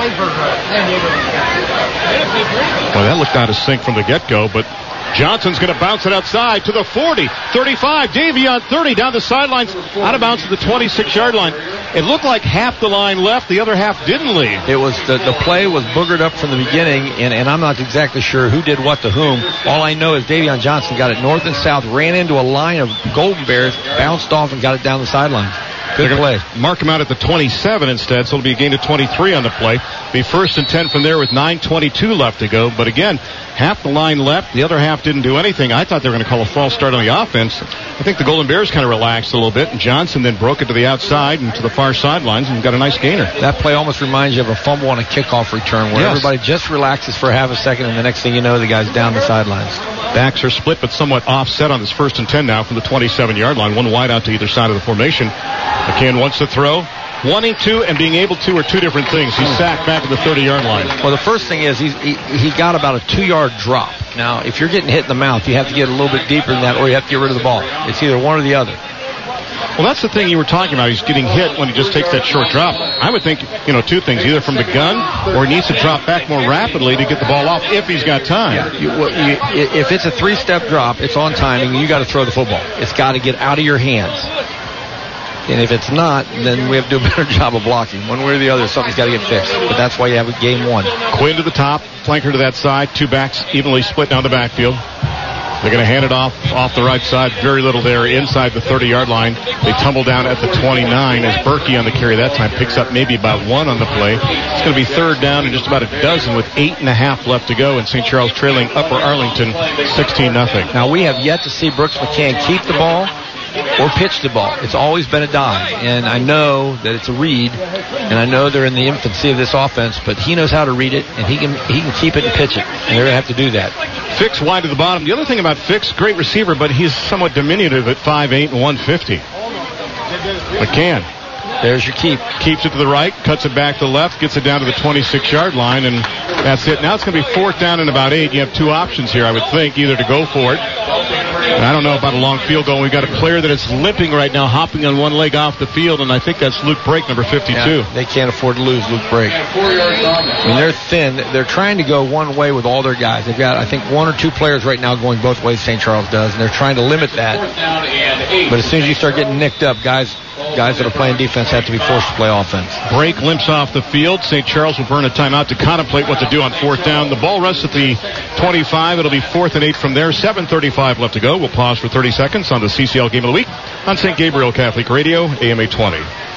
Well, that looked out of sync from the get-go, but Johnson's going to bounce it outside to the forty, thirty-five, Davion thirty, down the sidelines, out of bounds to the twenty-six-yard line. It looked like half the line left, the other half didn't leave. It was the, the play was boogered up from the beginning, and, and I'm not exactly sure who did what to whom. All I know is Davion Johnson got it north and south, ran into a line of Golden Bears, bounced off, and got it down the sideline. Good play. Mark him out at the twenty-seven instead, so it'll be a gain of twenty-three on the play. Be first and ten from there with nine twenty-two left to go. But again, half the line left, the other half didn't do anything. I thought they were going to call a false start on the offense. I think the Golden Bears kind of relaxed a little bit, and Johnson then broke it to the outside and to the far sidelines and got a nice gainer. That play almost reminds you of a fumble on a kickoff return where yes. everybody just relaxes for half a second, and the next thing you know, the guy's down the sidelines. Backs are split but somewhat offset on this first and ten now from the twenty-seven-yard line. One wide out to either side of the formation. McCann wants to throw. Wanting to and being able to are two different things. He's sacked back at the thirty-yard line. Well, the first thing is he's, he he got about a two-yard drop. Now, if you're getting hit in the mouth, you have to get a little bit deeper than that, or you have to get rid of the ball. It's either one or the other. Well, that's the thing you were talking about. He's getting hit when he just takes that short drop. I would think, you know, two things. Either from the gun or he needs to drop back more rapidly to get the ball off if he's got time. Yeah. You, well, you, if it's a three-step drop, it's on timing, you got to throw the football. It's got to get out of your hands. And if it's not, then we have to do a better job of blocking. One way or the other, something's got to get fixed. But that's why you have a game one. Quinn to the top, flanker to that side. Two backs evenly split down the backfield. They're going to hand it off off the right side. Very little there inside the thirty-yard line. They tumble down at the twenty-nine as Berkey on the carry that time picks up maybe about one on the play. It's going to be third down and just about a dozen with eight and a half left to go, and Saint Charles trailing Upper Arlington sixteen nothing. Now, we have yet to see Brooks McCann keep the ball or pitch the ball. It's always been a dive, and I know that it's a read, and I know they're in the infancy of this offense, but he knows how to read it, and he can he can keep it and pitch it, and they're going to have to do that. Fix wide to the bottom. The other thing about Fix, great receiver, but he's somewhat diminutive at five eight and one fifty. McCann. There's your keep. Keeps it to the right, cuts it back to the left, gets it down to the twenty-six-yard line, and that's it. Now it's going to be fourth down and about eight. You have two options here, I would think, either to go for it. And I don't know about a long field goal. We've got a player that is limping right now, hopping on one leg off the field, and I think that's Luke Brake, number fifty-two. Yeah, they can't afford to lose Luke Brake. I mean, they're thin. They're trying to go one way with all their guys. They've got, I think, one or two players right now going both ways, Saint Charles does, and they're trying to limit that. But as soon as you start getting nicked up, guys guys that are playing defense have to be forced to play offense. Brake limps off the field. Saint Charles will burn a timeout to contemplate what to do on fourth down. The ball rests at the twenty-five. It'll be fourth and eight from there. seven thirty-five left to go. We'll pause for thirty seconds on the C C L Game of the Week on Saint Gabriel Catholic Radio, A M eight twenty.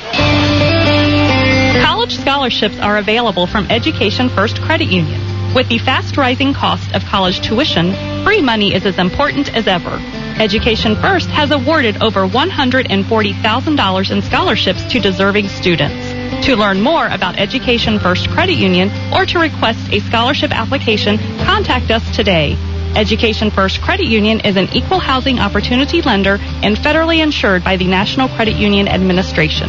College scholarships are available from Education First Credit Union. With the fast-rising cost of college tuition, free money is as important as ever. Education First has awarded over one hundred forty thousand dollars in scholarships to deserving students. To learn more about Education First Credit Union or to request a scholarship application, contact us today. Education First Credit Union is an equal housing opportunity lender and federally insured by the National Credit Union Administration.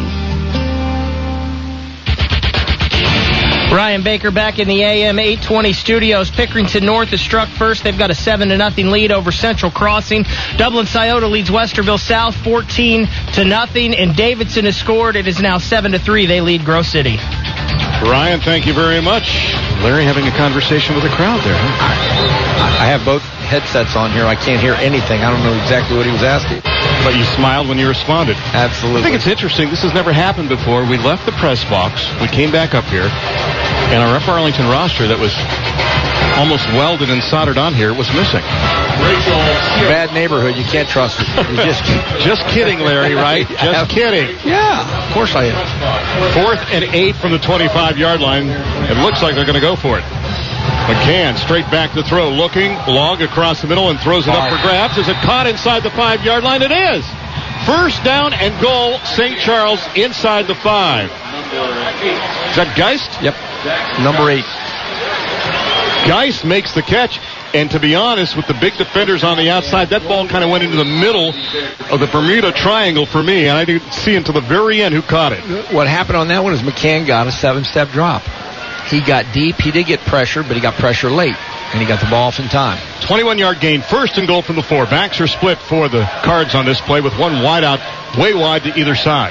Ryan Baker back in the A M eight twenty studios. Pickerington North is struck first. They've got a seven to nothing lead over Central Crossing. Dublin Scioto leads Westerville South fourteen to nothing, and Davidson has scored. It is now seven to three. They lead Grove City. Ryan, thank you very much. Larry having a conversation with the crowd there, huh? I, I have both headsets on here. I can't hear anything. I don't know exactly what he was asking. But you smiled when you responded. Absolutely. I think it's interesting. This has never happened before. We left the press box. We came back up here. And our Upper Arlington roster that was almost welded and soldered on here was missing. Bad neighborhood. You can't trust it. You just, just kidding, Larry, right? Just kidding. Yeah, of course I am. Fourth and eight from the twenty-five-yard line. It looks like they're going to go for it. McCann straight back to throw, looking, long across the middle and throws it up for grabs. Is it caught inside the five-yard line? It is. First down and goal, Saint Charles inside the five. Is that Geist? Yep. Number eight. Geist makes the catch. And to be honest, with the big defenders on the outside, that ball kind of went into the middle of the Bermuda Triangle for me, and I didn't see until the very end who caught it. What happened on that one is McCann got a seven-step drop. He got deep. He did get pressure, but he got pressure late, and he got the ball off in time. twenty-one-yard gain, first and goal from the four. Backs are split for the Cards on this play with one wide out, way wide to either side.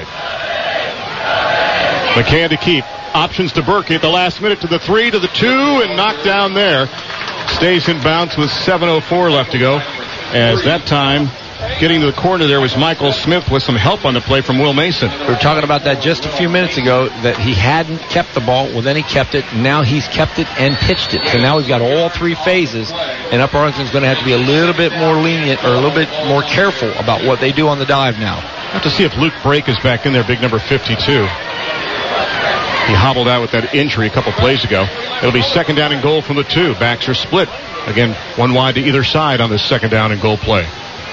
McCann to keep. Options to Berkey at the last minute to the three, to the two, and knocked down there. Stays in bounds with seven oh four left to go. As that time, getting to the corner there was Michael Smith with some help on the play from Will Mason. We were talking about that just a few minutes ago, that he hadn't kept the ball. Well, then he kept it. Now he's kept it and pitched it. So now we've got all three phases, and Upper Arlington's going to have to be a little bit more lenient or a little bit more careful about what they do on the dive now. Have to see if Luke Brake is back in there, big number fifty-two. He hobbled out with that injury a couple plays ago. It'll be second down and goal from the two. Backs are split. Again, one wide to either side on this second down and goal play.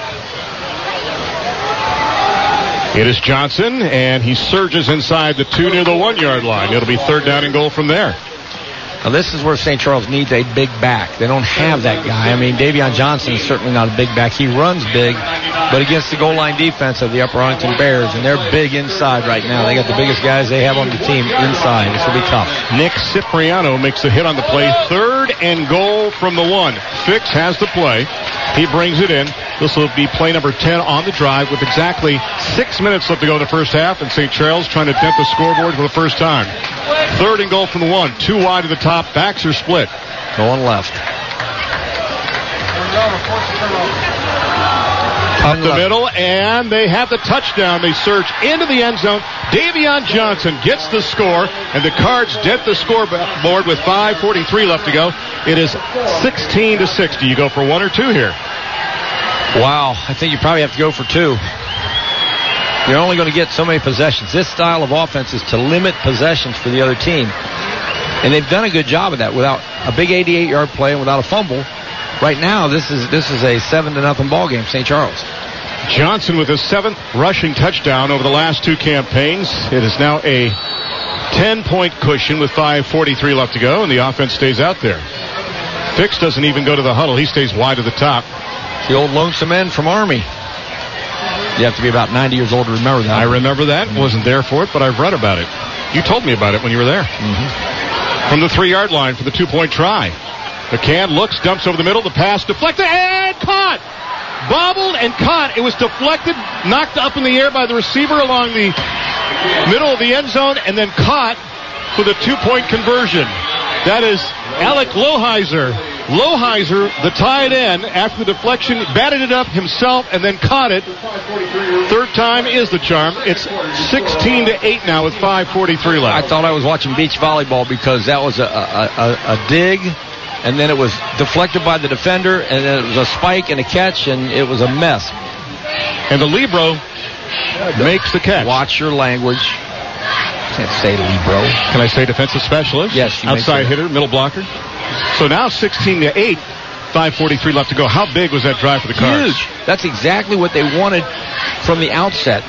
It is Johnson, and he surges inside the two near the one-yard line. It'll be third down and goal from there. Now, this is where Saint Charles needs a big back. They don't have that guy. I mean, Davion Johnson is certainly not a big back. He runs big, but against the goal line defense of the Upper Arlington Bears, and they're big inside right now. They got the biggest guys they have on the team inside. This will be tough. Nick Cipriano makes the hit on the play. Third and goal from the one. Fix has the play. He brings it in. This will be play number ten on the drive with exactly six minutes left to go in the first half, and Saint Charles trying to dent the scoreboard for the first time. Third and goal from the one. Two wide to the top. Backs are split. Going left. Up the middle, and they have the touchdown. They surge into the end zone. Davion Johnson gets the score, and the Cards dent the scoreboard with five forty-three left to go. It is sixteen to sixty. You go for one or two here. Wow, I think you probably have to go for two. You're only going to get so many possessions. This style of offense is to limit possessions for the other team. And they've done a good job of that without a big eighty-eight-yard play and without a fumble. Right now, this is this is a seven to nothing ball game, Saint Charles. Johnson with his seventh rushing touchdown over the last two campaigns. It is now a ten-point cushion with five forty-three left to go, and the offense stays out there. Fix doesn't even go to the huddle. He stays wide to the top. The old lonesome end from Army. You have to be about ninety years old to remember that. I remember that. Mm-hmm. Wasn't there for it, but I've read about it. You told me about it when you were there. Mm-hmm. From the three-yard line for the two-point try. McCann looks, dumps over the middle. The pass deflected and caught. Bobbled and caught. It was deflected, knocked up in the air by the receiver along the middle of the end zone, and then caught for the two-point conversion. That is Alec Loheiser. Loheiser, the tight end, after the deflection, batted it up himself and then caught it. Third time is the charm. It's sixteen to eight now with five forty-three left. I thought I was watching beach volleyball because that was a, a, a, a dig, and then it was deflected by the defender, and then it was a spike and a catch, and it was a mess. And the libero makes the catch. Watch your language. Can't say libero. Can I say defensive specialist? Yes. You Outside hitter, middle blocker. So now sixteen to eight, five forty-three left to go. How big was that drive for the Cards? Huge. That's exactly what they wanted from the outset.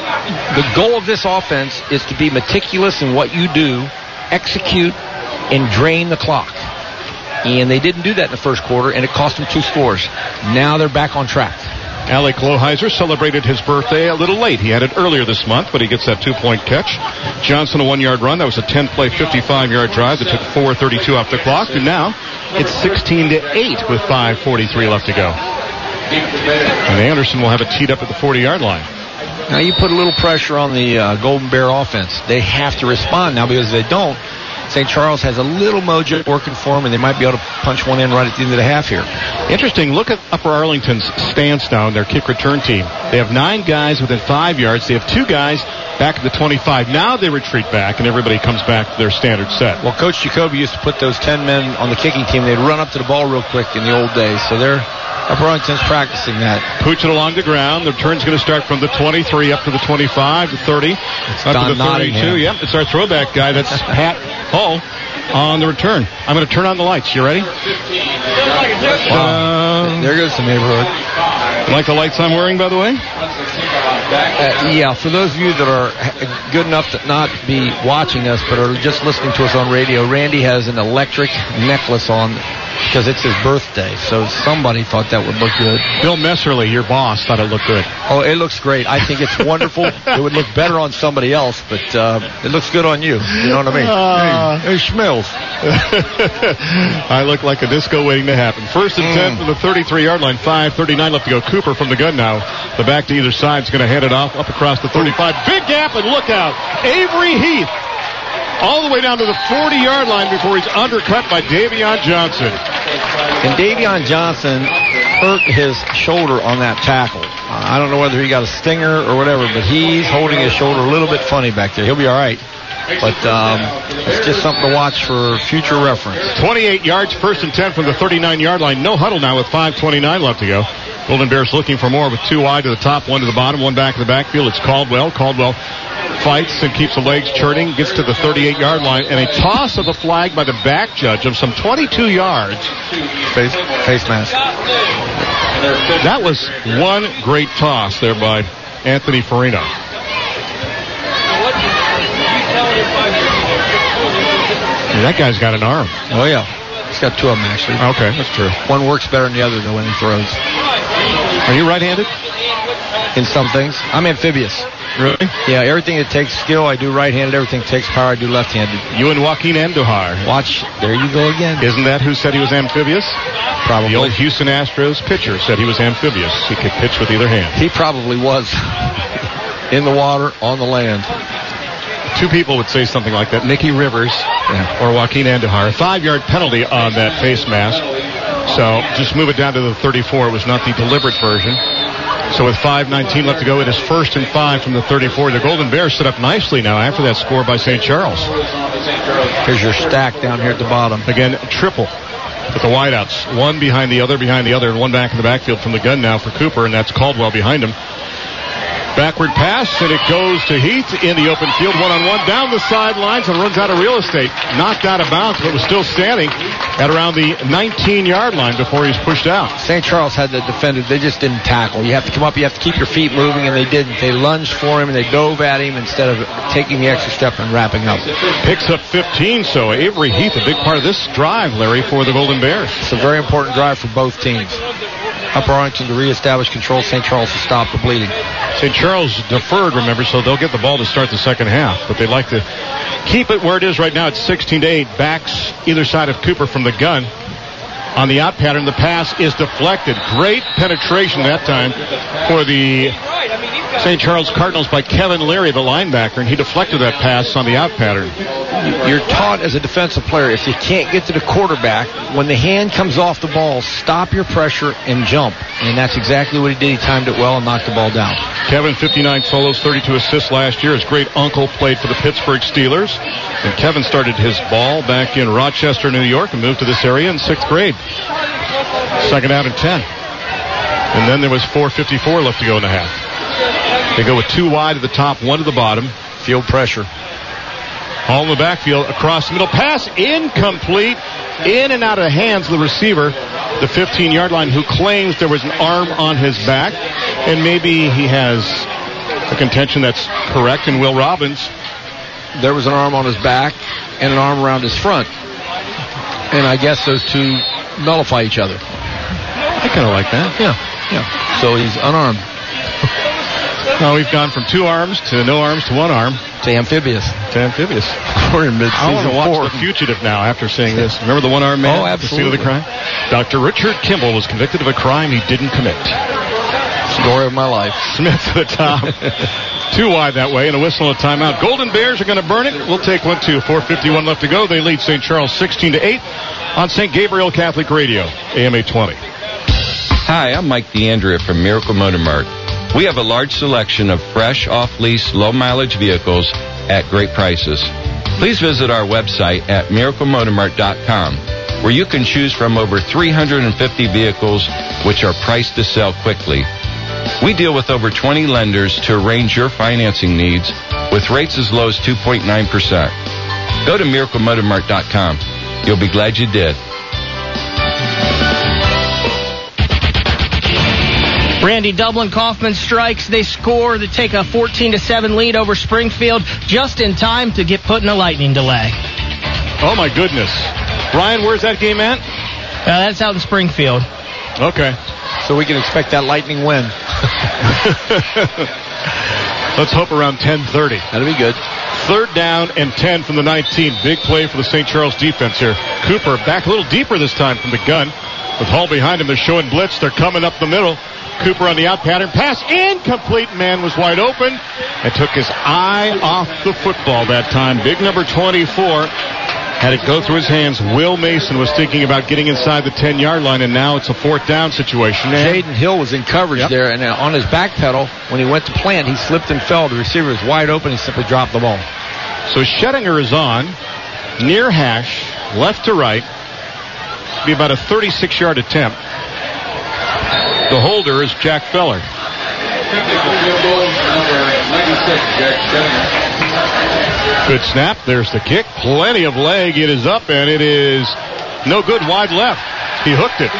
the goal of this offense is to be meticulous in what you do, execute, and drain the clock. And they didn't do that in the first quarter, and it cost them two scores. Now they're back on track. Alec Loheiser celebrated his birthday a little late. He had it earlier this month, but he gets that two-point catch. Johnson, a one-yard run. That was a ten-play, fifty-five-yard drive that took four thirty-two off the clock. And now it's sixteen to eight with five forty-three left to go. And Anderson will have it teed up at the forty-yard line. Now you put a little pressure on the uh, Golden Bear offense. They have to respond now, because if they don't, Saint Charles has a little mojo working for them, and they might be able to punch one in right at the end of the half here. Interesting. Look at Upper Arlington's stance now in their kick return team. They have nine guys within five yards. They have two guys back at the twenty-five. Now they retreat back, and everybody comes back to their standard set. Well, Coach Jacoby used to put those ten men on the kicking team. They'd run up to the ball real quick in the old days. So they're Upper Arlington's practicing that. Pooch it along the ground. The return's going to start from the twenty-three up to the twenty-five, the thirty, it's up Don to the thirty-two. Yep, it's our throwback guy. That's Pat Hull on the return. I'm going to turn on the lights. You ready? Wow. There goes the neighborhood. Like the lights I'm wearing, by the way? Uh, yeah, for those of you that are good enough to not be watching us but are just listening to us on radio, Randy has an electric necklace on because it's his birthday, so somebody thought that would look good. Bill Messerly, your boss, thought it looked good. Oh, it looks great. I think it's wonderful. It would look better on somebody else, but uh, it looks good on you. You know what I mean? Uh, hey, it smells. I look like a disco waiting to happen. First and mm. ten from the thirty-three-yard line. five thirty-nine left to go. Cooper from the gun now. The back to either side is going to hand it off up across the thirty-five. Big gap, and look out. Avery Heath all the way down to the forty-yard line before he's undercut by Davion Johnson. And Davion Johnson hurt his shoulder on that tackle. Uh, I don't know whether he got a stinger or whatever, but he's holding his shoulder a little bit funny back there. He'll be all right. But um, it's just something to watch for future reference. twenty-eight yards, first and ten from the thirty-nine-yard line. No huddle now with five twenty-nine left to go. Golden Bears looking for more with two wide to the top, one to the bottom, one back in the backfield. It's Caldwell. Caldwell fights and keeps the legs churning, gets to the thirty-eight-yard line, and a toss of the flag by the back judge of some twenty-two yards. Face, face mask. That was one great toss there by Anthony Farina. Yeah, that guy's got an arm. Oh, yeah. He's got two of them, actually. Okay, that's true. One works better than the other, though, when he throws. Are you right-handed? In some things. I'm amphibious. Really? Yeah, everything that takes skill, I do right-handed. Everything that takes power, I do left-handed. You and Joaquin Andujar. Watch. There you go again. Isn't that who said he was amphibious? Probably. The old Houston Astros pitcher said he was amphibious. He could pitch with either hand. He probably was. In the water, on the land. Two people would say something like that. Nicky Rivers yeah. or Joaquin Andujar. A five-yard penalty on that face mask. So just move it down to the thirty-four. It was not the deliberate version. So with five nineteen left to go, it is first and five from the thirty-four. The Golden Bears set up nicely now after that score by Saint Charles. Here's your stack down here at the bottom. Again, triple with the wideouts. One behind the other, behind the other, and one back in the backfield from the gun now for Cooper, and that's Caldwell behind him. Backward pass, and it goes to Heath in the open field, one-on-one, down the sidelines, and runs out of real estate. Knocked out of bounds, but was still standing at around the nineteen-yard line before he's pushed out. Saint Charles had that defended. They just didn't tackle. You have to come up, you have to keep your feet moving, and they didn't. They lunged for him, and they dove at him instead of taking the extra step and wrapping up. Picks up fifteen, so Avery Heath, a big part of this drive, Larry, for the Golden Bears. It's a very important drive for both teams. Upper Arlington to reestablish control, Saint Charles to stop the bleeding. Saint Charles deferred, remember, so they'll get the ball to start the second half. But they'd like to keep it where it is right now. It's sixteen to eight. Backs either side of Cooper from the gun. On the out pattern, the pass is deflected. Great penetration that time for the Saint Charles Cardinals by Kevin Leary, the linebacker, and he deflected that pass on the out pattern. You're taught as a defensive player, if you can't get to the quarterback, when the hand comes off the ball, stop your pressure and jump. And that's exactly what he did. He timed it well and knocked the ball down. Kevin, fifty-nine solos, thirty-two assists last year. His great uncle played for the Pittsburgh Steelers. And Kevin started his ball back in Rochester, New York, and moved to this area in sixth grade. Second out and ten. And then there was four fifty-four left to go in the half. They go with two wide at the top, one to the bottom. Field pressure. All in the backfield, across the middle. Pass incomplete. In and out of the hands of the receiver, the fifteen-yard line, who claims there was an arm on his back. And maybe he has The contention that's correct, and Will Robbins. There was an arm on his back and an arm around his front. And I guess those two nullify each other. I kind of like that. Yeah, yeah. So he's unarmed. Well, we've gone from two arms to no arms to one arm. To amphibious. To amphibious. We're in mid-season I want to watch four. The Fugitive now after seeing this. Remember the one-armed man? Oh, at the scene of the absolutely. crime? Doctor Richard Kimball was convicted of a crime he didn't commit. Story of my life. Smith to the top. Two wide that way, and a whistle and a timeout. Golden Bears are going to burn it. We'll take one, two. four fifty-one left to go. They lead Saint Charles sixteen to eight on Saint Gabriel Catholic Radio, A M eight twenty. Hi, I'm Mike DeAndrea from Miracle Motor Mart. We have a large selection of fresh, off-lease, low-mileage vehicles at great prices. Please visit our website at miracle motor mart dot com, where you can choose from over three hundred fifty vehicles which are priced to sell quickly. We deal with over twenty lenders to arrange your financing needs with rates as low as two point nine percent. Go to miracle motor mart dot com. You'll be glad you did. Randy Dublin Kaufman strikes. They score. They take a fourteen to seven lead over Springfield just in time to get put in a lightning delay. Oh, my goodness. Brian, where's that game at? Uh, that's out in Springfield. Okay. So we can expect that lightning win. Let's hope around ten thirty. That'll be good. Third down and ten from the nineteen. Big play for the Saint Charles defense here. Cooper back a little deeper this time from the gun. With Hall behind him, they're showing blitz. They're coming up the middle. Cooper on the out pattern. Pass incomplete. Man was wide open and took his eye off the football that time. Big number twenty-four. Had it go through his hands. Will Mason was thinking about getting inside the ten-yard line, and now it's a fourth down situation. Jaden Hill was in coverage Yep. there, and on his back pedal, when he went to plant, he slipped and fell. The receiver was wide open. He simply dropped the ball. So Schettinger is on. Near hash. Left to right. Be about a thirty-six-yard attempt. The holder is Jack Feller. Good snap. There's the kick. Plenty of leg. It is up, and it is no good. Wide left. He hooked it.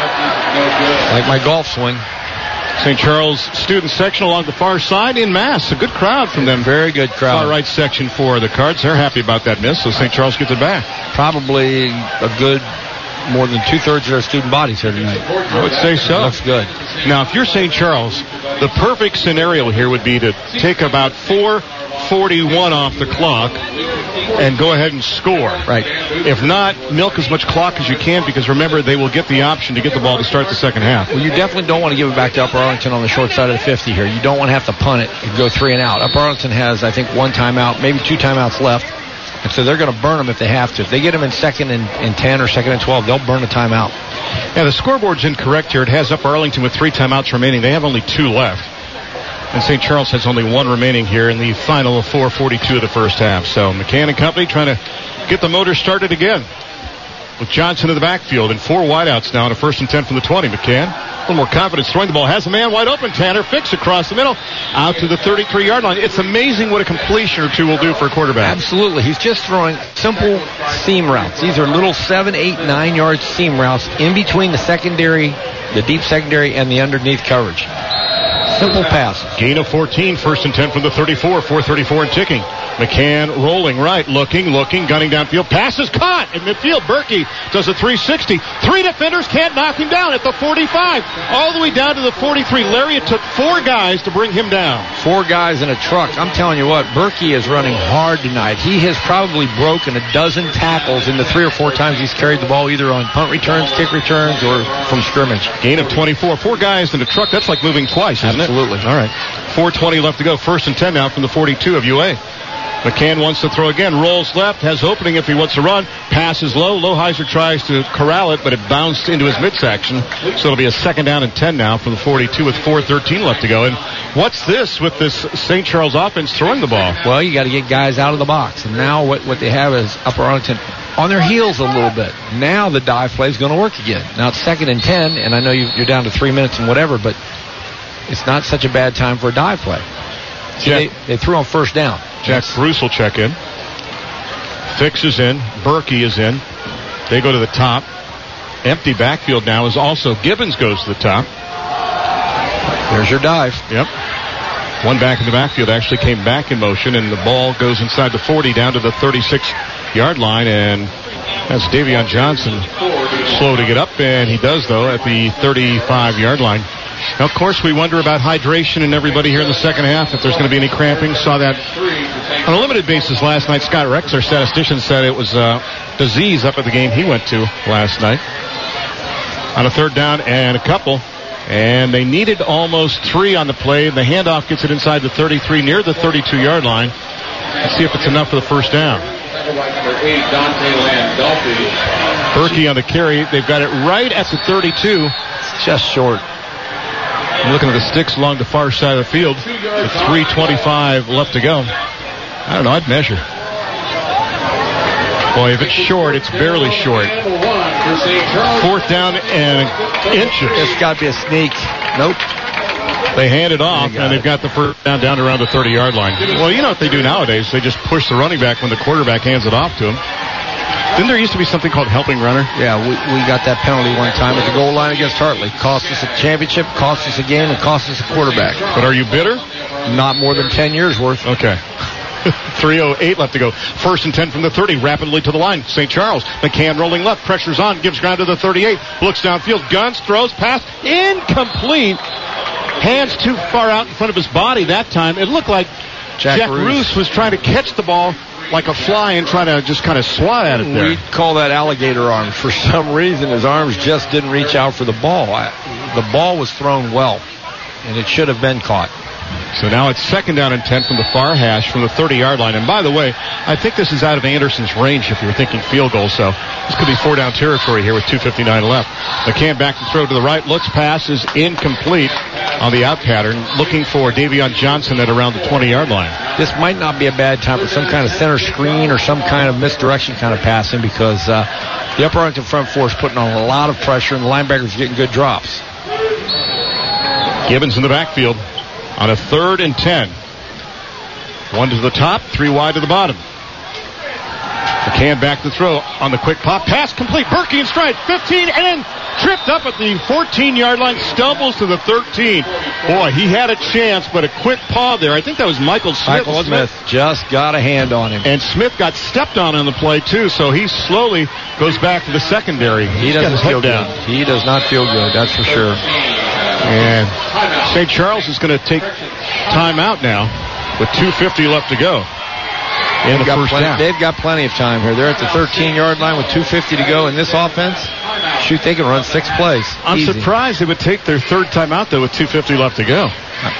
Like my golf swing. Saint Charles student section along the far side in mass. A good crowd from them. Very good crowd. Far right section for the Cards. They're happy about that miss, so Saint Charles gets it back. Probably a good more than two-thirds of their student bodies here tonight. I would say so. Looks good. Now, if you're Saint Charles, the perfect scenario here would be to take about four forty-one off the clock and go ahead and score. Right. If not, milk as much clock as you can, because remember, they will get the option to get the ball to start the second half. Well, you definitely don't want to give it back to Upper Arlington on the short side of the fifty here. You don't want to have to punt it and go three and out. Upper Arlington has, I think, one timeout, maybe two timeouts left. And so they're going to burn them if they have to. If they get them in second and, and ten or second and twelve, they'll burn a timeout. Yeah, the scoreboard's incorrect here. It has Upper Arlington with three timeouts remaining. They have only two left. And Saint Charles has only one remaining here in the final of four forty-two of the first half. So McCann and company trying to get the motor started again. With Johnson in the backfield and four wideouts now on a first and ten from the twenty. McCann, a little more confidence throwing the ball. Has a man wide open. Tanner Fix across the middle. Out to the thirty-three-yard line. It's amazing what a completion or two will do for a quarterback. Absolutely. He's just throwing simple seam routes. These are little seven, eight, nine-yard seam routes in between the secondary, the deep secondary, and the underneath coverage. Simple pass. Gain of fourteen, first and ten from the thirty-four, four thirty-four and ticking. McCann rolling right, looking, looking, gunning downfield. Pass is caught in midfield. Berkey does a three sixty. Three defenders can't knock him down at the forty-five. All the way down to the forty-three. Larry, it took four guys to bring him down. Four guys in a truck. I'm telling you what, Berkey is running hard tonight. He has probably broken a dozen tackles in the three or four times he's carried the ball, either on punt returns, kick returns, or from scrimmage. Gain of twenty-four. Four guys in a truck. That's like moving twice, isn't Absolutely. it? Absolutely. All right. four twenty left to go. First and ten now from the forty-two of U A. McCann wants to throw again. Rolls left. Has opening if he wants to run. Passes low. Loheiser tries to corral it, but it bounced into his midsection. So it'll be a second down and ten now from the forty-two with four thirteen left to go. And what's this with this Saint Charles offense throwing the ball? Well, you got to get guys out of the box. And now what, what they have is Upper Arlington on their heels a little bit. Now the dive play is going to work again. Now it's second and ten, and I know you're down to three minutes and whatever, but it's not such a bad time for a dive play. See, they, they threw on first down. Jack Bruce will check in. Fix is in. Berkey is in. They go to the top. Empty backfield now is also Gibbons goes to the top. There's your dive. Yep. One back in the backfield actually came back in motion, and the ball goes inside the forty down to the thirty-six-yard line, and that's Davion Johnson slow to get up, and he does, though, at the thirty-five-yard line. Now, of course, we wonder about hydration and everybody here in the second half, if there's going to be any cramping. Saw that on a limited basis last night. Scott Rex, our statistician, said it was uh, disease up at the game he went to last night. On a third down and a couple. And they needed almost three on the play. The handoff gets it inside the thirty-three, near the thirty-two-yard line. Let's see if it's enough for the first down. Berkey on the carry. They've got it right at the thirty-two. It's just short. I'm looking at the sticks along the far side of the field. With three twenty-five left to go. I don't know. I'd measure. Boy, if it's short, it's barely short. Fourth down and inches. It's got to be a sneak. Nope. They hand it off, they and they've it. got the first down down around the thirty-yard line. Well, you know what they do nowadays? They just push the running back when the quarterback hands it off to him. Didn't there used to be something called helping runner? Yeah, we, we got that penalty one time at the goal line against Hartley. Cost us a championship, cost us a game, and cost us a quarterback. But are you bitter? Not more than ten years worth. Okay. three oh eight left to go. First and ten from the thirty. Rapidly to the line. Saint Charles. McCann rolling left. Pressure's on. Gives ground to the thirty-eight. Looks downfield. Guns. Throws. Pass. Incomplete. Hands too far out in front of his body that time. It looked like Jack, Jack Roos. Roos was trying to catch the ball like a fly and try to just kind of swat at it there. We call that alligator arms. For some reason, his arms just didn't reach out for the ball. I, the ball was thrown well, and it should have been caught. So now it's second down and ten from the far hash from the thirty-yard line. And by the way, I think this is out of Anderson's range if you're thinking field goal. So this could be four-down territory here with two fifty-nine left. McCann back to throw to the right. Looks, pass is incomplete on the out pattern. Looking for Davion Johnson at around the twenty-yard line. This might not be a bad time for some kind of center screen or some kind of misdirection kind of passing because uh, the Upper Arlington front four is putting on a lot of pressure and the linebackers are getting good drops. Gibbons in the backfield. On a third and ten. One to the top, three wide to the bottom. McCann back to throw on the quick pop. Pass complete. Berkey in stride. fifteen and then tripped up at the fourteen-yard line. Stumbles to the thirteen. Boy, he had a chance, but a quick paw there. I think that was Michael Smith. Michael Smith just got a hand on him. And Smith got stepped on on the play, too, so he slowly goes back to the secondary. He He's doesn't feel down. good. He does not feel good, that's for sure. And Saint Charles is going to take time out now with two fifty left to go in the first plenty, down. They've got plenty of time here. They're at the thirteen-yard line with two fifty to go in this offense. Shoot, they can run six plays. I'm Easy. surprised they would take their third time out, though, with two fifty left to go.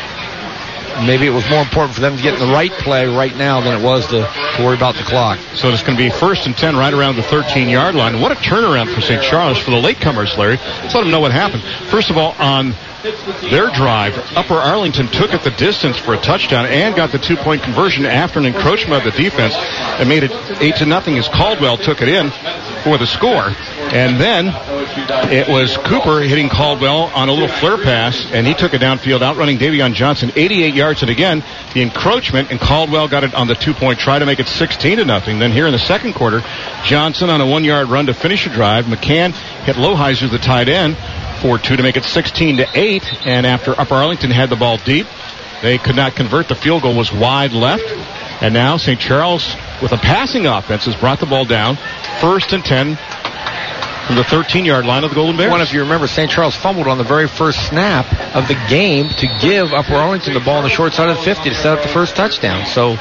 Maybe it was more important for them to get in the right play right now than it was to, to worry about the clock. So it's going to be first and ten right around the thirteen-yard line. What a turnaround for Saint Charles for the latecomers, Larry. Let's let them know what happened. First of all, on their drive, Upper Arlington took it the distance for a touchdown and got the two-point conversion after an encroachment of the defense and made it eight to nothing as Caldwell took it in for the score. And then it was Cooper hitting Caldwell on a little flare pass, and he took it downfield, outrunning Davion Johnson, eighty-eight yards. And again, the encroachment, and Caldwell got it on the two-point try to make it sixteen to nothing. Then here in the second quarter, Johnson on a one-yard run to finish the drive. McCann hit Loheiser, the tight end, for two to make it sixteen to eight. And after Upper Arlington had the ball deep, they could not convert. The field goal was wide left. And now Saint Charles, with a passing offense, has brought the ball down. First and ten from the thirteen-yard line of the Golden Bears. One, if you remember, Saint Charles fumbled on the very first snap of the game to give Upper Arlington the ball on the short side of the fifty to set up the first touchdown. So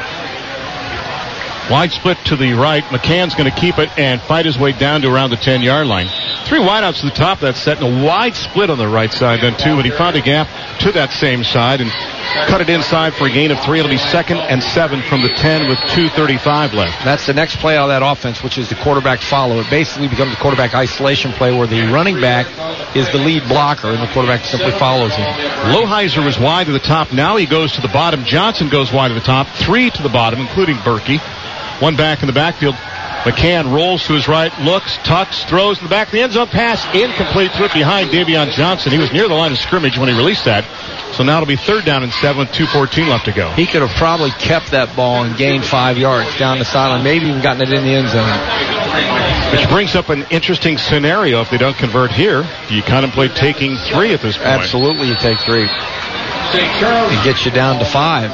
wide split to the right. McCann's going to keep it and fight his way down to around the ten-yard line. Three wideouts to the top of that set and a wide split on the right side then, too. But he found a gap to that same side and cut it inside for a gain of three. It'll be second and seven from the ten with two thirty-five left. That's the next play out of that offense, which is the quarterback follow. It basically becomes a quarterback isolation play where the running back is the lead blocker and the quarterback simply follows him. Loheiser was wide to the top. Now he goes to the bottom. Johnson goes wide to the top. Three to the bottom, including Berkey. One back in the backfield. McCann rolls to his right, looks, tucks, throws in the back of the end zone. Pass incomplete to it behind Davion Johnson. He was near the line of scrimmage when he released that. So now it'll be third down and seven with two fourteen left to go. He could have probably kept that ball and gained five yards down the sideline, maybe even gotten it in the end zone. Which brings up an interesting scenario if they don't convert here. Do you contemplate taking three at this point? Absolutely, you take three. Saint Charles. It gets you down to five.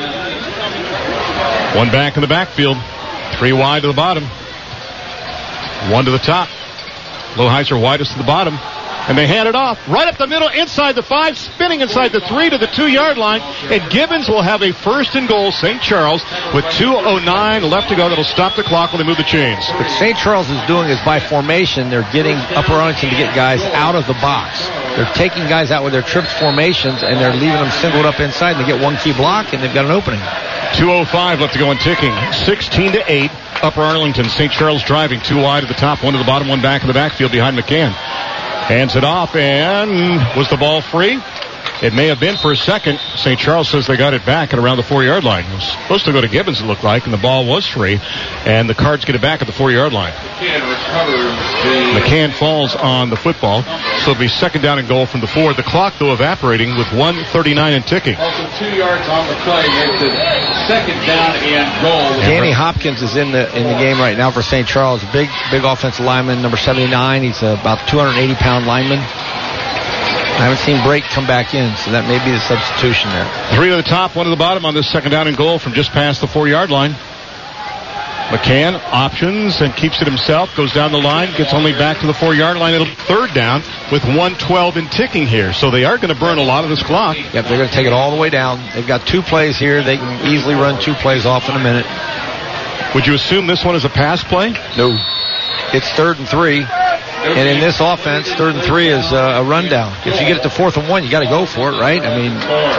One back in the backfield. Three wide to the bottom. One to the top. Loheiser widest to the bottom. And they hand it off right up the middle, inside the five, spinning inside the three to the two-yard line. And Gibbons will have a first and goal, Saint Charles, with two oh nine left to go. That'll stop the clock when they move the chains. What Saint Charles is doing is by formation, they're getting Upper Arlington to get guys out of the box. They're taking guys out with their trips formations, and they're leaving them singled up inside, and they get one key block, and they've got an opening. two oh five left to go and ticking. sixteen to eight. Upper Arlington. Saint Charles driving. Two wide at the top, one to the bottom, one back in the backfield behind McCann. Hands it off, and was the ball free? It may have been for a second. Saint Charles says they got it back at around the four-yard line. It was supposed to go to Gibbons, it looked like, and the ball was free. And the Cards get it back at the four-yard line. McCann falls on the football, so it'll be second down and goal from the four. The clock, though, evaporating with one thirty-nine and ticking. Also two yards on the play makes it second down and goal. Danny Hopkins is in the in the game right now for Saint Charles. Big, big offensive lineman, number seventy-nine. He's about two hundred eighty pound lineman. I haven't seen Brake come back in, so that may be the substitution there. Three to the top, one to the bottom on this second down and goal from just past the four-yard line. McCann options and keeps it himself, goes down the line, gets only back to the four-yard line. It'll be third down with one twelve in ticking here, so they are going to burn a lot of this clock. Yep, they're going to take it all the way down. They've got two plays here. They can easily run two plays off in a minute. Would you assume this one is a pass play? No. It's third and three. And in this offense, third and three is uh, a rundown. If you get it to fourth and one, you got to go for it, right? I mean,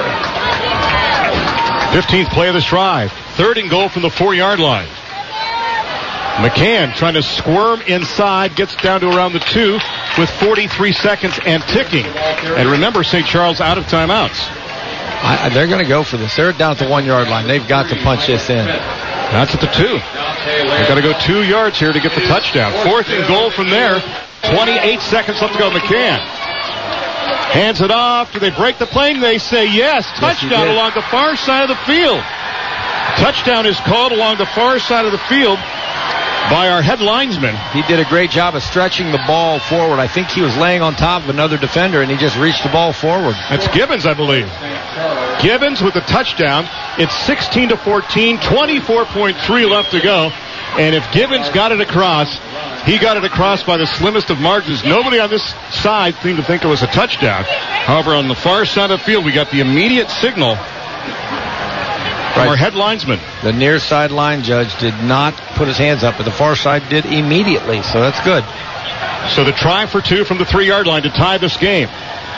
fifteenth play of this drive. Third and goal from the four-yard line. McCann trying to squirm inside, gets down to around the two with forty-three seconds and ticking. And remember, Saint Charles out of timeouts. I, they're going to go for this. They're down at the one-yard line. They've got to punch this in. That's at the two. They've got to go two yards here to get the touchdown. Fourth and goal from there. twenty-eight seconds left to go. McCann hands it off. Do they break the plane? They say yes. Touchdown yes, along the far side of the field. Touchdown is called along the far side of the field by our head linesman. He did a great job of stretching the ball forward. I think he was laying on top of another defender, and he just reached the ball forward. That's Gibbons, I believe. Gibbons with the touchdown. It's sixteen to fourteen, twenty-four point three left to go. And if Gibbons got it across, he got it across by the slimmest of margins. Nobody on this side seemed to think it was a touchdown. However, on the far side of the field, we got the immediate signal from right. our head linesman. The near sideline judge did not put his hands up, but the far side did immediately, so that's good. So the try for two from the three-yard line to tie this game.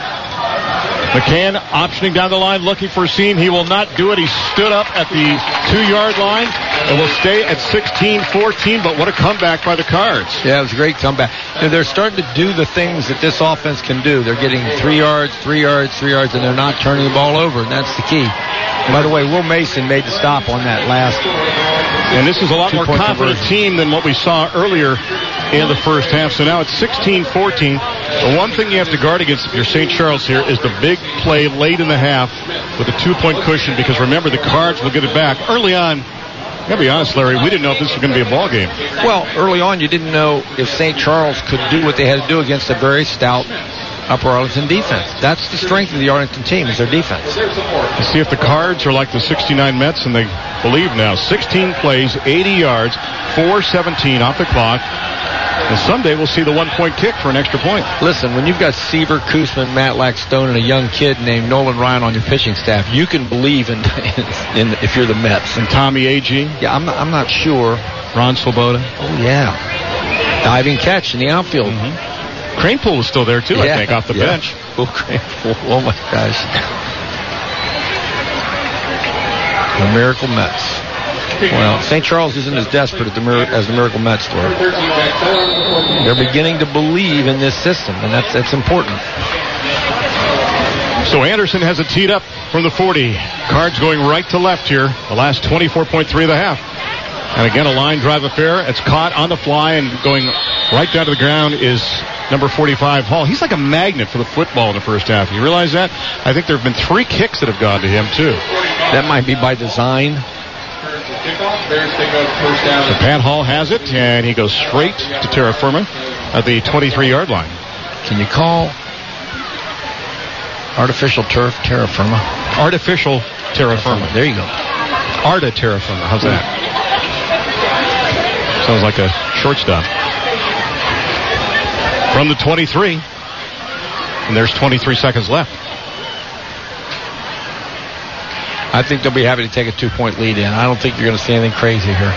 McCann optioning down the line, looking for a seam. He will not do it. He stood up at the two-yard line and will stay at sixteen fourteen, but what a comeback by the Cards. Yeah, it was a great comeback. You know, they're starting to do the things that this offense can do. They're getting three yards, three yards, three yards, and they're not turning the ball over, and that's the key. By the way, Will Mason made the stop on that last. And this is a lot more confident conversion. team than what we saw earlier in the first half. So now it's sixteen fourteen. The one thing you have to guard against if you're Saint Charles here is the big play late in the half with a two-point cushion, because remember, the Cards will get it back. Early on, I gotta be honest, Larry, we didn't know if this was going to be a ball game. Well, early on, you didn't know if Saint Charles could do what they had to do against a very stout Upper Arlington defense. That's the strength of the Arlington team, is their defense. Let's see if the Cards are like the sixty-nine Mets, and they believe now. sixteen plays, eighty yards, four seventeen off the clock. And someday we'll see the one-point kick for an extra point. Listen, when you've got Seaver, Koosman, Matlack, Stone, and a young kid named Nolan Ryan on your pitching staff, you can believe in, in, in if you're the Mets. And Tommy Agee. Yeah, I'm not, I'm not sure. Ron Swoboda. Oh, yeah. Diving catch in the outfield. Mm-hmm. Cranepool was still there, too, yeah, I think, off the yeah. bench. Oh, Cranepool. Oh, my gosh. The Miracle Mets. Well, Saint Charles isn't as desperate as the, Mir- as the Miracle Mets were. They're beginning to believe in this system, and that's that's important. So Anderson has it teed up from the forty. Cards going right to left here. The last twenty-four point three of the half. And again, a line drive affair. It's caught on the fly, and going right down to the ground is number forty-five, Hall. He's like a magnet for the football in the first half. You realize that? I think there have been three kicks that have gone to him, too. That might be by design. So Pat Hall has it, and he goes straight to terra firma at the twenty-three-yard line. Can you call artificial turf terra firma? Artificial terra firma. There you go. Arta terra firma. How's that? Sounds like a shortstop. From the twenty-three. And there's twenty-three seconds left. I think they'll be happy to take a two-point lead in. I don't think you're going to see anything crazy here.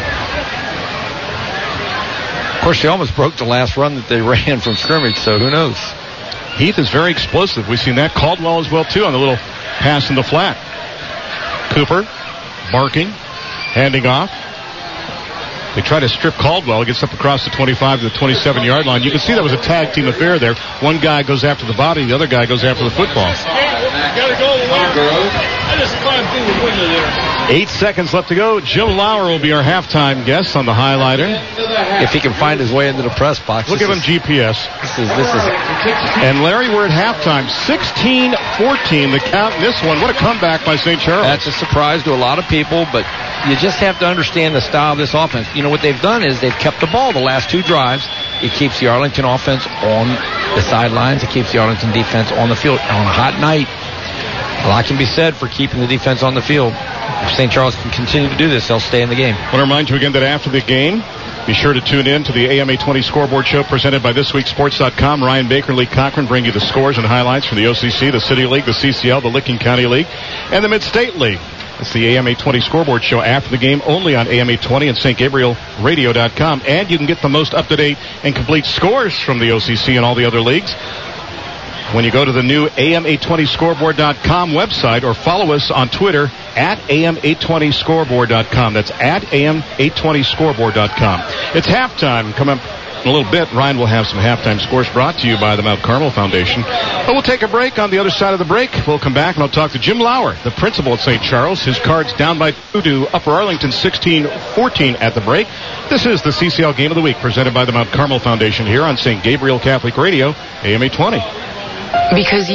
Of course, they almost broke the last run that they ran from scrimmage, so who knows? Heath is very explosive. We've seen that. Caldwell as well, too, on the little pass in the flat. Cooper barking, handing off. They try to strip Caldwell. He gets up across the twenty-five to the twenty-seven-yard line. You can see that was a tag team affair there. One guy goes after the body, the other guy goes after the football. Gotta go I just climbed through the window there. Eight seconds left to go. Jim Lauer will be our halftime guest on the highlighter. If he can find his way into the press box. Look at him G P S. This is, this is. And Larry, we're at halftime. sixteen fourteen, the count in this one. What a comeback by Saint Charles. That's a surprise to a lot of people, but you just have to understand the style of this offense. You know, what they've done is they've kept the ball the last two drives. It keeps the Arlington offense on the sidelines. It keeps the Arlington defense on the field. On a hot night, a lot can be said for keeping the defense on the field. If Saint Charles can continue to do this, they'll stay in the game. I want to remind you again that after the game, be sure to tune in to the A M eight twenty Scoreboard Show presented by this week sports dot com. Ryan Baker and Lee Cochran bring you the scores and highlights from the O C C, the City League, the C C L, the Licking County League, and the Mid-State League. It's the A M eight twenty Scoreboard Show after the game, only on A M eight twenty and St Gabriel Radio dot com. And you can get the most up-to-date and complete scores from the O C C and all the other leagues when you go to the new A M eight twenty Scoreboard dot com website or follow us on Twitter at A M eight twenty Scoreboard dot com. That's at A M eight twenty Scoreboard dot com. It's halftime. Come up in a little bit. Ryan will have some halftime scores brought to you by the Mount Carmel Foundation. But we'll take a break. On the other side of the break, we'll come back and I'll talk to Jim Lauer, the principal at Saint Charles. His Cards down by two to Upper Arlington sixteen fourteen at the break. This is the C C L Game of the Week presented by the Mount Carmel Foundation here on Saint Gabriel Catholic Radio, A M eight twenty. Because